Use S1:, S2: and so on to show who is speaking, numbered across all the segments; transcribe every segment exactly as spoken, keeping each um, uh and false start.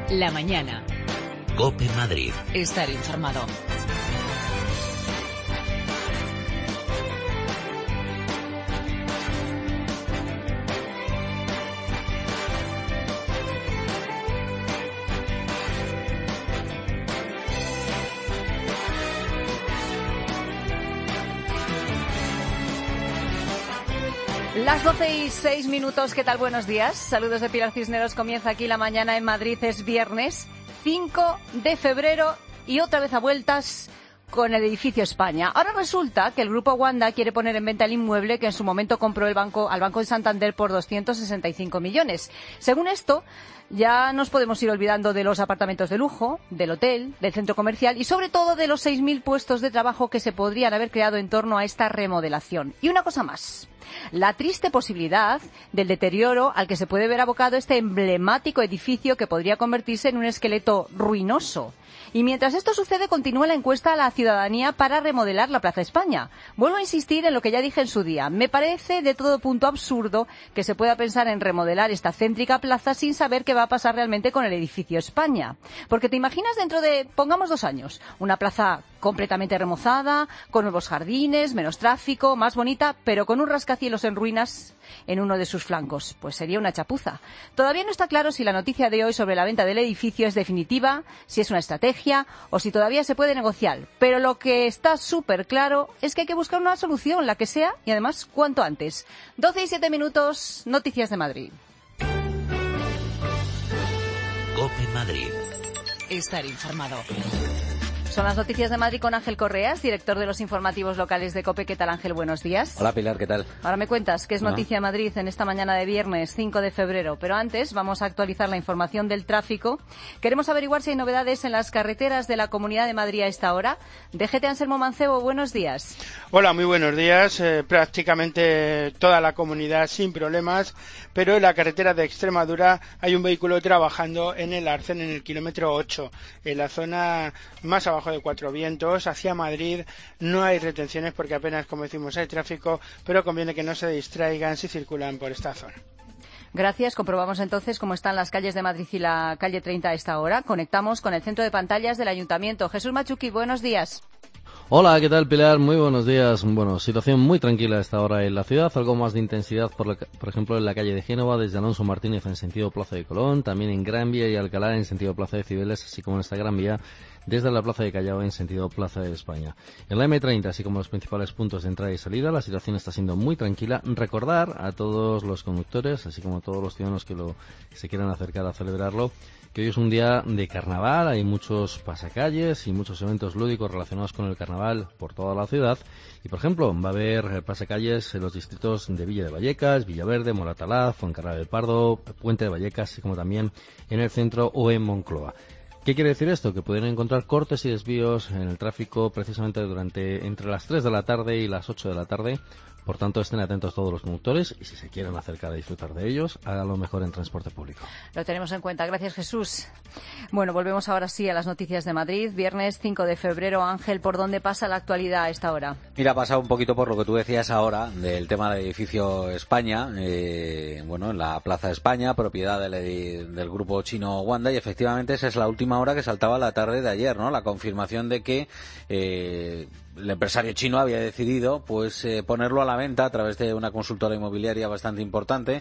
S1: La mañana.
S2: COPE Madrid.
S1: Estar informado.
S3: Las doce y seis minutos, ¿qué tal? Buenos días. Saludos de Pilar Cisneros. Comienza aquí la mañana en Madrid. Es viernes cinco de febrero y otra vez a vueltas con el edificio España. Ahora resulta que el Grupo Wanda quiere poner en venta el inmueble que en su momento compró el banco al Banco de Santander por doscientos sesenta y cinco millones. Según esto, ya nos podemos ir olvidando de los apartamentos de lujo, del hotel, del centro comercial y sobre todo de los seis mil puestos de trabajo que se podrían haber creado en torno a esta remodelación. Y una cosa más. La triste posibilidad del deterioro al que se puede ver abocado este emblemático edificio que podría convertirse en un esqueleto ruinoso. Y mientras esto sucede, continúa la encuesta a la ciudadanía para remodelar la Plaza España. Vuelvo a insistir en lo que ya dije en su día. Me parece de todo punto absurdo que se pueda pensar en remodelar esta céntrica plaza sin saber qué va a pasar realmente con el edificio España. Porque te imaginas dentro de, pongamos dos años, una plaza completamente remozada, con nuevos jardines, menos tráfico, más bonita, pero con un rascacielos en ruinas en uno de sus flancos. Pues sería una chapuza. Todavía no está claro si la noticia de hoy sobre la venta del edificio es definitiva, si es una estrategia o si todavía se puede negociar. Pero lo que está súper claro es que hay que buscar una solución, la que sea, y además cuanto antes. doce y siete minutos, noticias de Madrid.
S2: COPE Madrid.
S1: Estar informado.
S3: Son las noticias de Madrid con Ángel Correas, director de los informativos locales de COPE. ¿Qué tal, Ángel? Buenos días.
S4: Hola, Pilar, ¿qué tal?
S3: Ahora me cuentas qué es noticia de Madrid en esta mañana de viernes cinco de febrero. Pero antes vamos a actualizar la información del tráfico. Queremos averiguar si hay novedades en las carreteras de la Comunidad de Madrid a esta hora. D G T Anselmo Mancebo, buenos días.
S5: Hola, muy buenos días. Eh, prácticamente toda la comunidad sin problemas, pero en la carretera de Extremadura hay un vehículo trabajando en el Arcén en el kilómetro ocho, en la zona más abajo de Cuatro Vientos, hacia Madrid. No hay retenciones porque apenas, como decimos, hay tráfico, pero conviene que no se distraigan si circulan por esta zona.
S3: Gracias. Comprobamos entonces cómo están las calles de Madrid y la calle treinta a esta hora. Conectamos con el centro de pantallas del Ayuntamiento. Jesús Machuqui, buenos días.
S6: Hola, ¿qué tal, Pilar? Muy buenos días. Bueno, situación muy tranquila a esta hora en la ciudad, algo más de intensidad, por, la, por ejemplo, en la calle de Génova, desde Alonso Martínez en sentido Plaza de Colón, también en Gran Vía y Alcalá en sentido Plaza de Cibeles, así como en esta Gran Vía desde la Plaza de Callao en sentido Plaza de España. En la eme treinta, así como los principales puntos de entrada y salida, la situación está siendo muy tranquila. Recordar a todos los conductores, así como a todos los ciudadanos que, lo, que se quieran acercar a celebrarlo, que hoy es un día de carnaval, hay muchos pasacalles y muchos eventos lúdicos relacionados con el carnaval por toda la ciudad. Y, por ejemplo, va a haber pasacalles en los distritos de Villa de Vallecas, Villaverde, Moratalaz, Fuencarral del Pardo, Puente de Vallecas, así como también en el centro o en Moncloa. ¿Qué quiere decir esto? Que pueden encontrar cortes y desvíos en el tráfico precisamente durante entre las tres de la tarde y las ocho de la tarde. Por tanto, estén atentos todos los conductores y si se quieren acercar a disfrutar de ellos, háganlo mejor en transporte público.
S3: Lo tenemos en cuenta. Gracias, Jesús. Bueno, volvemos ahora sí a las noticias de Madrid. Viernes cinco de febrero. Ángel, ¿por dónde pasa la actualidad a esta hora?
S4: Mira, ha pasado un poquito por lo que tú decías ahora del tema del edificio España, eh, bueno, en la Plaza España, propiedad del, del grupo chino Wanda, y efectivamente esa es la última hora que saltaba la tarde de ayer, ¿no? La confirmación de que eh, el empresario chino había decidido pues eh, ponerlo a la venta a través de una consultora inmobiliaria bastante importante,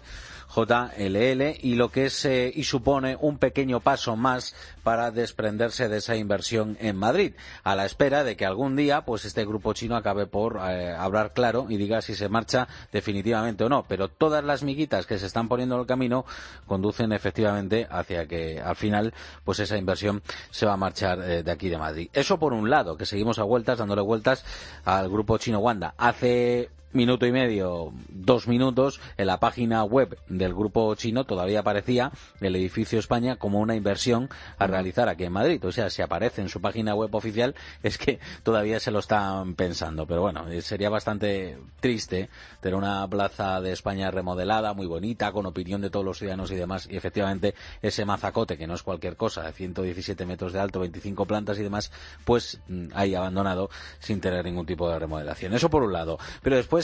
S4: J L L, y lo que es eh, y supone un pequeño paso más para desprenderse de esa inversión en Madrid, a la espera de que algún día pues este grupo chino acabe por eh, hablar claro y diga si se marcha definitivamente o no. Pero todas las miguitas que se están poniendo en el camino conducen efectivamente hacia que al final pues esa inversión se va a marchar eh, de aquí de Madrid. Eso por un lado, que seguimos a vueltas, dándole vueltas al grupo chino Wanda. Hace minuto y medio, dos minutos, en la página web del grupo chino todavía aparecía el edificio España como una inversión a realizar aquí en Madrid. O sea, si aparece en su página web oficial es que todavía se lo están pensando. Pero bueno, sería bastante triste tener una plaza de España remodelada, muy bonita, con opinión de todos los ciudadanos y demás, y efectivamente ese mazacote, que no es cualquier cosa, de ciento diecisiete metros de alto, veinticinco plantas y demás, pues ahí abandonado sin tener ningún tipo de remodelación. Eso por un lado. Pero después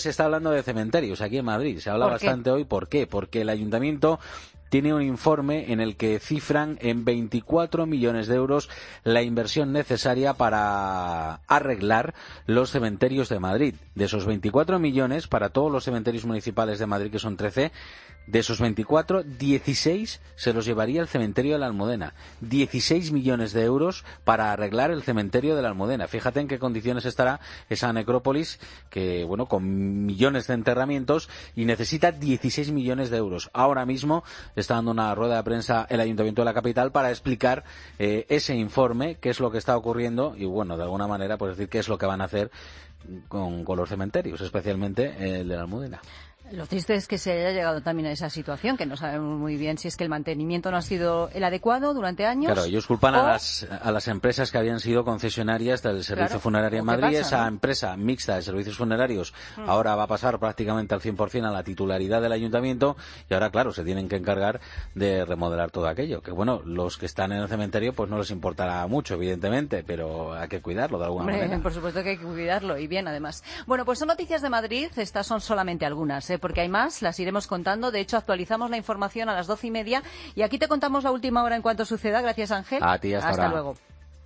S4: se está hablando de cementerios aquí en Madrid. Se habla bastante hoy. ¿Por qué? Porque el ayuntamiento tiene un informe en el que cifran en veinticuatro millones de euros la inversión necesaria para arreglar los cementerios de Madrid. De esos veinticuatro millones, para todos los cementerios municipales de Madrid, que son trece, de esos veinticuatro, dieciséis se los llevaría el cementerio de la Almudena. dieciséis millones de euros para arreglar el cementerio de la Almudena. Fíjate en qué condiciones estará esa necrópolis, que, bueno, con millones de enterramientos, y necesita dieciséis millones de euros. Ahora mismo está dando una rueda de prensa el Ayuntamiento de la capital para explicar eh, ese informe, qué es lo que está ocurriendo y, bueno, de alguna manera, pues decir qué es lo que van a hacer con, con los cementerios, especialmente el de la Almudena.
S3: Lo triste es que se haya llegado también a esa situación, que no sabemos muy bien si es que el mantenimiento no ha sido el adecuado durante años.
S4: Claro, ellos culpan
S3: o...
S4: a las a las empresas que habían sido concesionarias del servicio
S3: claro,
S4: funerario en Madrid.
S3: pasa,
S4: Esa
S3: ¿no?
S4: empresa mixta de servicios funerarios mm. ahora va a pasar prácticamente al cien por ciento a la titularidad del ayuntamiento y ahora, claro, se tienen que encargar de remodelar todo aquello. Que, bueno, los que están en el cementerio pues no les importará mucho, evidentemente, pero hay que cuidarlo de alguna
S3: Hombre,
S4: manera.
S3: Por supuesto que hay que cuidarlo, y bien, además. Bueno, pues son noticias de Madrid, estas son solamente algunas, ¿eh? Porque hay más, las iremos contando. De hecho, actualizamos la información a las doce y media y aquí te contamos la última hora en cuanto suceda. Gracias, Ángel.
S4: A ti, hasta,
S3: hasta
S4: ahora.
S3: luego.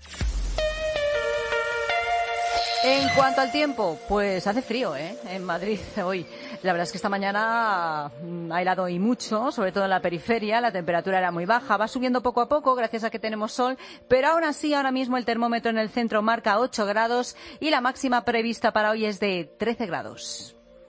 S3: En cuanto al tiempo, pues hace frío, ¿eh? En Madrid hoy. La verdad es que esta mañana ha helado y mucho, sobre todo en la periferia. La temperatura era muy baja, va subiendo poco a poco gracias a que tenemos sol, pero aún así ahora mismo el termómetro en el centro marca ocho grados y la máxima prevista para hoy es de trece grados.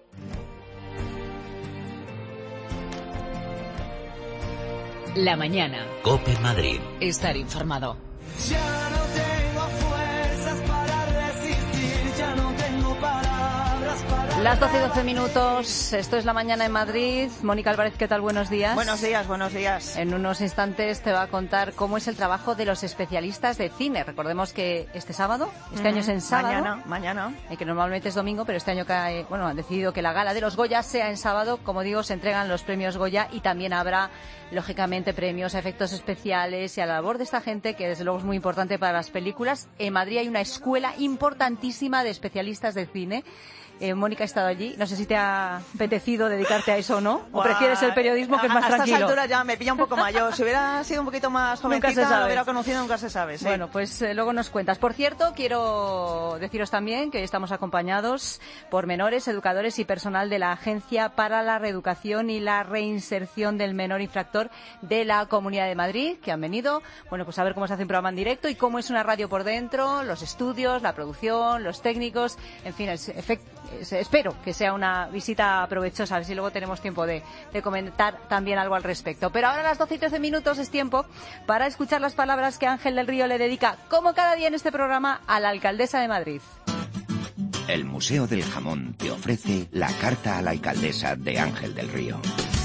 S1: La mañana.
S2: COPE Madrid.
S1: Estar informado.
S7: Ya no tengo fuerzas para resistir, ya no tengo palabras para...
S3: Las doce y doce minutos, esto es La Mañana en Madrid. Mónica Álvarez, ¿qué tal? Buenos días.
S8: Buenos días, buenos días.
S3: En unos instantes te va a contar cómo es el trabajo de los especialistas de cine. Recordemos que este sábado, este uh-huh. año es en sábado.
S8: Mañana, mañana.
S3: Eh, que normalmente es domingo, pero este año cae, bueno, han decidido que la gala de los Goya sea en sábado. Como digo, se entregan los premios Goya y también habrá, lógicamente, premios a efectos especiales y a la labor de esta gente, que desde luego es muy importante para las películas. En Madrid hay una escuela importantísima de especialistas de cine. Eh, Mónica ha estado allí. No sé si te ha apetecido dedicarte a eso o no. ¿O prefieres el periodismo, que es más
S8: a, a
S3: tranquilo?
S8: A estas alturas ya me pilla un poco mayor. Si hubiera sido un poquito más jovencita,
S3: nunca se sabe.
S8: Lo hubiera conocido, nunca se sabe. Sí.
S3: Bueno, pues eh, luego nos cuentas. Por cierto, quiero deciros también que estamos acompañados por menores, educadores y personal de la Agencia para la Reeducación y la Reinserción del Menor Infractor de la Comunidad de Madrid, que han venido, bueno, pues a ver cómo se hace un programa en directo y cómo es una radio por dentro, los estudios, la producción, los técnicos, en fin, el efecto. Espero que sea una visita provechosa, a ver si luego tenemos tiempo de, de comentar también algo al respecto. Pero ahora a las doce y trece minutos es tiempo para escuchar las palabras que Ángel del Río le dedica, como cada día en este programa, a la alcaldesa de Madrid.
S9: El Museo del Jamón te ofrece la carta a la alcaldesa de Ángel del Río.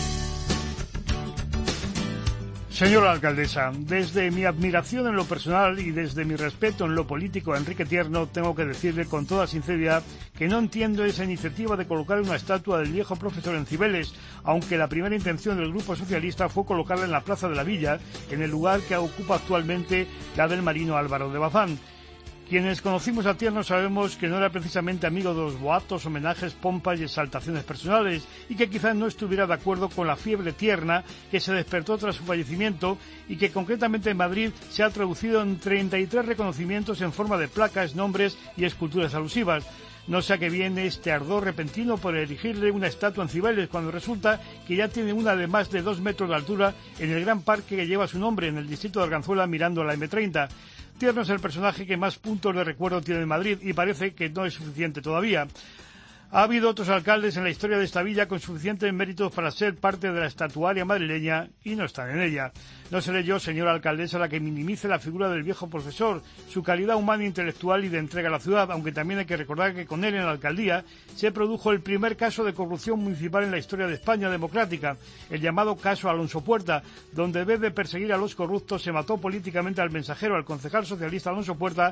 S10: Señora alcaldesa, desde mi admiración en lo personal y desde mi respeto en lo político a Enrique Tierno, tengo que decirle con toda sinceridad que no entiendo esa iniciativa de colocar una estatua del viejo profesor en Cibeles, aunque la primera intención del Grupo Socialista fue colocarla en la Plaza de la Villa, en el lugar que ocupa actualmente la del marino Álvaro de Bazán. Quienes conocimos a Tierno sabemos que no era precisamente amigo de los boatos, homenajes, pompas y exaltaciones personales, y que quizás no estuviera de acuerdo con la fiebre tierna que se despertó tras su fallecimiento y que concretamente en Madrid se ha traducido en treinta y tres reconocimientos en forma de placas, nombres y esculturas alusivas. No sé a qué viene este ardor repentino por erigirle una estatua en Cibeles, cuando resulta que ya tiene una de más de dos metros de altura en el gran parque que lleva su nombre, en el distrito de Arganzuela, mirando la eme treinta. Tierno es el personaje que más puntos de recuerdo tiene en Madrid y parece que no es suficiente todavía. Ha habido otros alcaldes en la historia de esta villa con suficientes méritos para ser parte de la estatuaria madrileña y no están en ella. No seré yo, señora alcaldesa, la que minimice la figura del viejo profesor, su calidad humana, intelectual y de entrega a la ciudad, aunque también hay que recordar que con él en la alcaldía se produjo el primer caso de corrupción municipal en la historia de España democrática, el llamado caso Alonso Puerta, donde en vez de perseguir a los corruptos se mató políticamente al mensajero, al concejal socialista Alonso Puerta,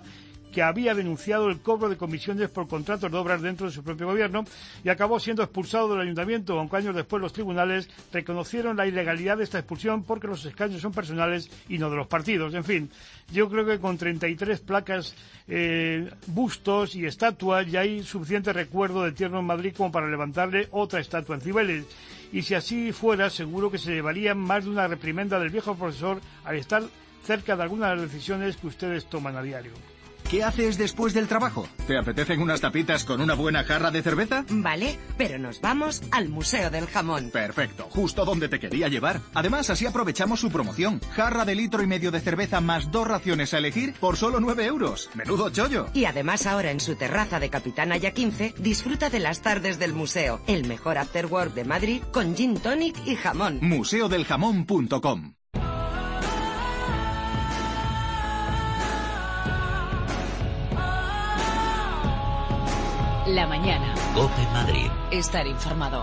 S10: que había denunciado el cobro de comisiones por contratos de obras dentro de su propio gobierno y acabó siendo expulsado del ayuntamiento, aunque años después los tribunales reconocieron la ilegalidad de esta expulsión porque los escaños son personales y no de los partidos. En fin, yo creo que con treinta y tres placas, eh, bustos y estatuas ya hay suficiente recuerdo de Tierno en Madrid como para levantarle otra estatua en Cibeles. Y si así fuera, seguro que se llevarían más de una reprimenda del viejo profesor al estar cerca de algunas de las decisiones que ustedes toman a diario.
S11: ¿Qué haces después del trabajo? ¿Te apetecen unas tapitas con una buena jarra de cerveza?
S12: Vale, pero nos vamos al Museo del Jamón.
S11: Perfecto, justo donde te quería llevar. Además, así aprovechamos su promoción. Jarra de litro y medio de cerveza más dos raciones a elegir por solo nueve euros. ¡Menudo chollo!
S12: Y además ahora en su terraza de Capitán Aya quince, disfruta de las tardes del museo. El mejor afterwork de Madrid con gin tonic y jamón.
S11: museo del jamón punto com.
S1: La mañana.
S2: COPE Madrid.
S1: Estar informado.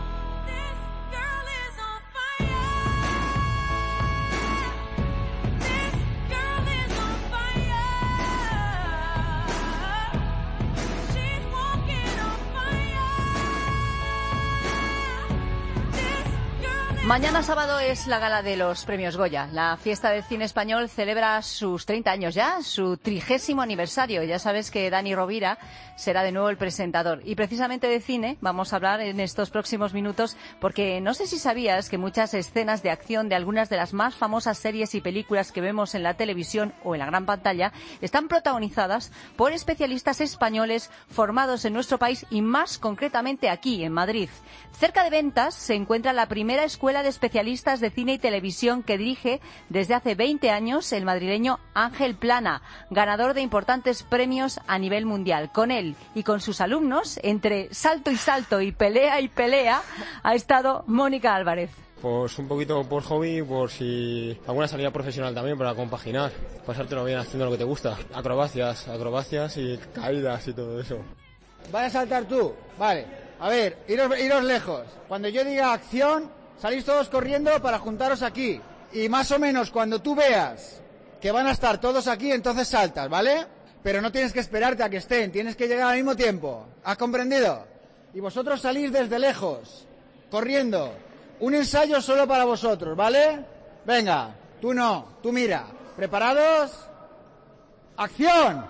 S3: Mañana sábado es la gala de los premios Goya. La fiesta del cine español celebra sus treinta años ya, su trigésimo aniversario. Ya sabes que Dani Rovira será de nuevo el presentador. Y precisamente de cine vamos a hablar en estos próximos minutos porque no sé si sabías que muchas escenas de acción de algunas de las más famosas series y películas que vemos en la televisión o en la gran pantalla están protagonizadas por especialistas españoles formados en nuestro país y más concretamente aquí, en Madrid. Cerca de Ventas se encuentra la primera escuela de especialistas de cine y televisión que dirige desde hace veinte años el madrileño Ángel Plana, ganador de importantes premios a nivel mundial. Con él y con sus alumnos, entre salto y salto y pelea y pelea, ha estado Mónica Álvarez.
S13: Pues un poquito por hobby, por si alguna salida profesional también para compaginar, pasártelo bien haciendo lo que te gusta. Acrobacias, acrobacias y caídas y todo eso.
S14: ¿Vas a saltar tú? Vale. A ver, iros, iros lejos. Cuando yo diga acción, salís todos corriendo para juntaros aquí. Y más o menos cuando tú veas que van a estar todos aquí, entonces saltas, ¿vale? Pero no tienes que esperarte a que estén, tienes que llegar al mismo tiempo. ¿Has comprendido? Y vosotros salís desde lejos, corriendo. Un ensayo solo para vosotros, ¿vale? Venga, tú no, tú mira. ¿Preparados? ¡Acción!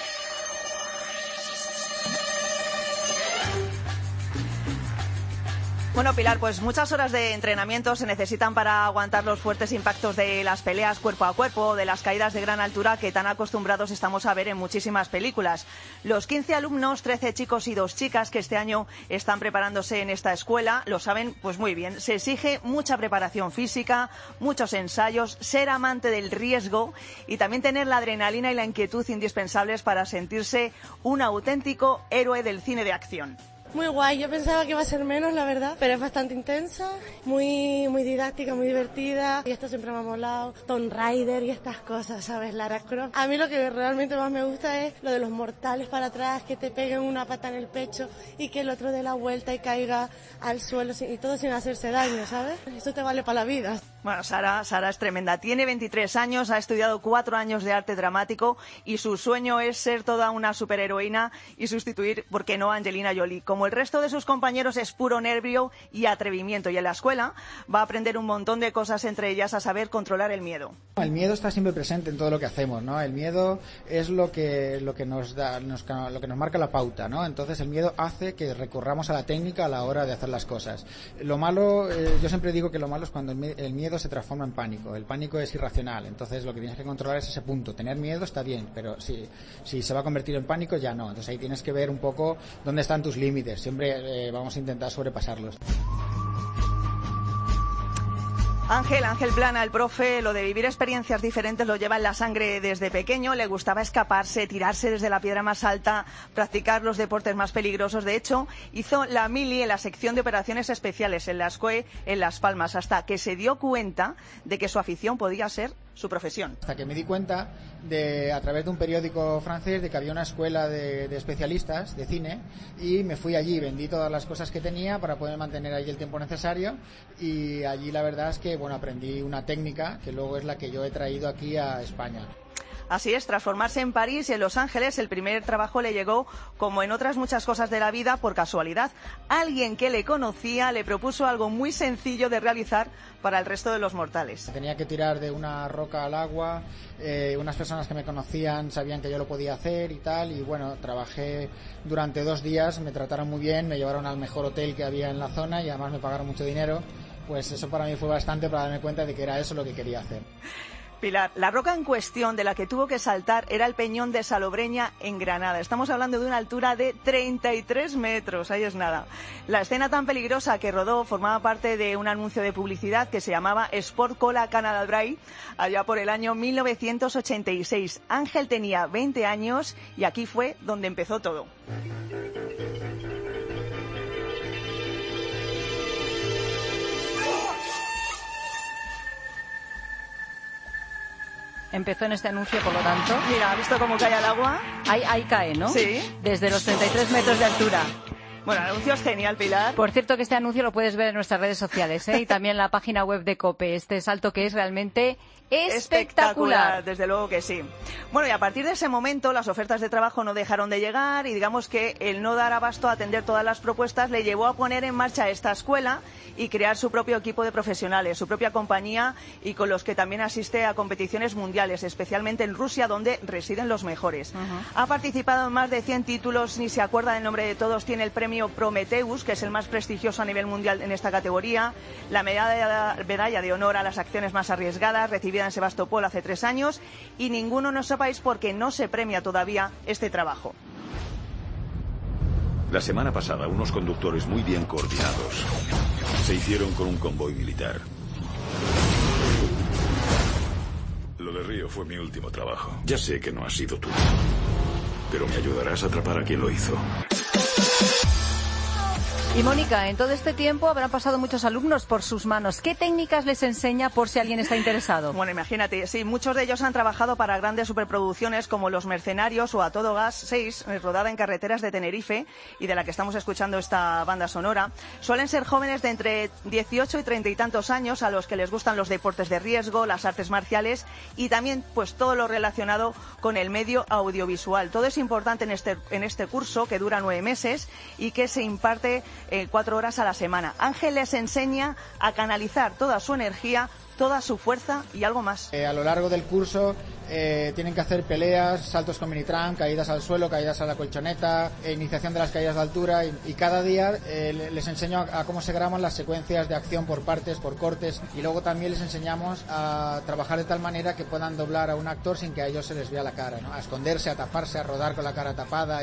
S8: Bueno, Pilar, pues muchas horas de entrenamiento se necesitan para aguantar los fuertes impactos de las peleas cuerpo a cuerpo, de las caídas de gran altura que tan acostumbrados estamos a ver en muchísimas películas. Los quince alumnos, trece chicos y dos chicas que este año están preparándose en esta escuela, lo saben pues muy bien. Se exige mucha preparación física, muchos ensayos, ser amante del riesgo y también tener la adrenalina y la inquietud indispensables para sentirse un auténtico héroe del cine de acción.
S15: Muy guay, yo pensaba que iba a ser menos, la verdad, pero es bastante intensa, muy muy didáctica, muy divertida, y esto siempre me ha molado, Tomb Raider y estas cosas, ¿sabes? Lara Croft. A mí lo que realmente más me gusta es lo de los mortales para atrás, que te peguen una pata en el pecho y que el otro dé la vuelta y caiga al suelo y todo sin hacerse daño, ¿sabes? Eso te vale para la vida.
S8: Bueno, Sara, Sara es tremenda. Tiene veintitrés años, ha estudiado cuatro años de arte dramático y su sueño es ser toda una superheroína y sustituir, ¿por qué no?, a Angelina Jolie. Como el resto de sus compañeros es puro nervio y atrevimiento y en la escuela va a aprender un montón de cosas, entre ellas a saber controlar el miedo.
S14: El miedo está siempre presente en todo lo que hacemos, ¿no? El miedo es lo que lo que nos da, nos, lo que nos marca la pauta, ¿no? Entonces el miedo hace que recurramos a la técnica a la hora de hacer las cosas. Lo malo, eh, yo siempre digo que lo malo es cuando el, el miedo se transforma en pánico. El pánico es irracional, entonces lo que tienes que controlar es ese punto. Tener miedo está bien, pero si, si se va a convertir en pánico ya no. Entonces ahí tienes que ver un poco dónde están tus límites. Siempre eh, vamos a intentar sobrepasarlos.
S8: Ángel, Ángel Plana, el profe, lo de vivir experiencias diferentes lo lleva en la sangre desde pequeño. Le gustaba escaparse, tirarse desde la piedra más alta, practicar los deportes más peligrosos. De hecho, hizo la mili en la sección de operaciones especiales en la S C O E en Las Palmas, hasta que se dio cuenta de que su afición podía ser su profesión.
S14: Hasta que me di cuenta, de a través de un periódico francés, de que había una escuela de, de especialistas de cine, y me fui allí, vendí todas las cosas que tenía para poder mantener allí el tiempo necesario, y allí la verdad es que bueno, aprendí una técnica que luego es la que yo he traído aquí a España.
S8: Así es, tras formarse en París y en Los Ángeles, el primer trabajo le llegó, como en otras muchas cosas de la vida, por casualidad. Alguien que le conocía le propuso algo muy sencillo de realizar para el resto de los mortales.
S14: Tenía que tirar de una roca al agua, eh, unas personas que me conocían sabían que yo lo podía hacer y tal, y bueno, trabajé durante dos días, me trataron muy bien, me llevaron al mejor hotel que había en la zona y además me pagaron mucho dinero. Pues eso para mí fue bastante para darme cuenta de que era eso lo que quería hacer.
S8: Pilar, la roca en cuestión de la que tuvo que saltar era el Peñón de Salobreña en Granada. Estamos hablando de una altura de treinta y tres metros, ahí es nada. La escena tan peligrosa que rodó formaba parte de un anuncio de publicidad que se llamaba Sport Cola Canada Dry, allá por el año mil novecientos ochenta y seis. Ángel tenía veinte años y aquí fue donde empezó todo.
S3: Empezó en este anuncio, por lo tanto.
S8: Mira, ¿has visto cómo cae al agua?
S3: Ahí, ahí cae, ¿no?
S8: Sí.
S3: Desde los treinta y tres metros de altura.
S8: Bueno, el anuncio es genial, Pilar.
S3: Por cierto, que este anuncio lo puedes ver en nuestras redes sociales, ¿eh? Y también en la página web de COPE. Este salto que es realmente espectacular.
S8: Espectacular, desde luego que sí. Bueno, y a partir de ese momento las ofertas de trabajo no dejaron de llegar y digamos que el no dar abasto a atender todas las propuestas le llevó a poner en marcha esta escuela y crear su propio equipo de profesionales, su propia compañía y con los que también asiste a competiciones mundiales, especialmente en Rusia, donde residen los mejores. Uh-huh. Ha participado en más de cien títulos, ni se acuerda del nombre de todos, tiene el premio Prometheus, que es el más prestigioso a nivel mundial en esta categoría, la medalla, medalla de honor a las acciones más arriesgadas, recibida en Sebastopol hace tres años, y ninguno en nuestro país porque no se premia todavía este trabajo.
S16: La semana pasada, unos conductores muy bien coordinados se hicieron con un convoy militar. Lo de Río fue mi último trabajo. Ya sé que no has sido tú, pero me ayudarás a atrapar a quien lo hizo.
S3: Y Mónica, en todo este tiempo habrán pasado muchos alumnos por sus manos. ¿Qué técnicas les enseña por si alguien está interesado?
S8: Bueno, imagínate, sí, muchos de ellos han trabajado para grandes superproducciones como Los Mercenarios o A Todo Gas seis, rodada en carreteras de Tenerife y de la que estamos escuchando esta banda sonora. Suelen ser jóvenes de entre dieciocho y treinta y tantos años a los que les gustan los deportes de riesgo, las artes marciales y también pues todo lo relacionado con el medio audiovisual. Todo es importante en este, en este curso que dura nueve meses y que se imparte Eh, cuatro horas a la semana. Ángel les enseña a canalizar toda su energía, toda su fuerza y algo más.
S14: Eh, a lo largo del curso eh, tienen que hacer peleas, saltos con minitrán, caídas al suelo, caídas a la colchoneta, eh, iniciación de las caídas de altura y, y cada día eh, les enseño a, a cómo se graban las secuencias de acción por partes, por cortes y luego también les enseñamos a trabajar de tal manera que puedan doblar a un actor sin que a ellos se les vea la cara, ¿no? A esconderse, a taparse, a rodar con la cara tapada.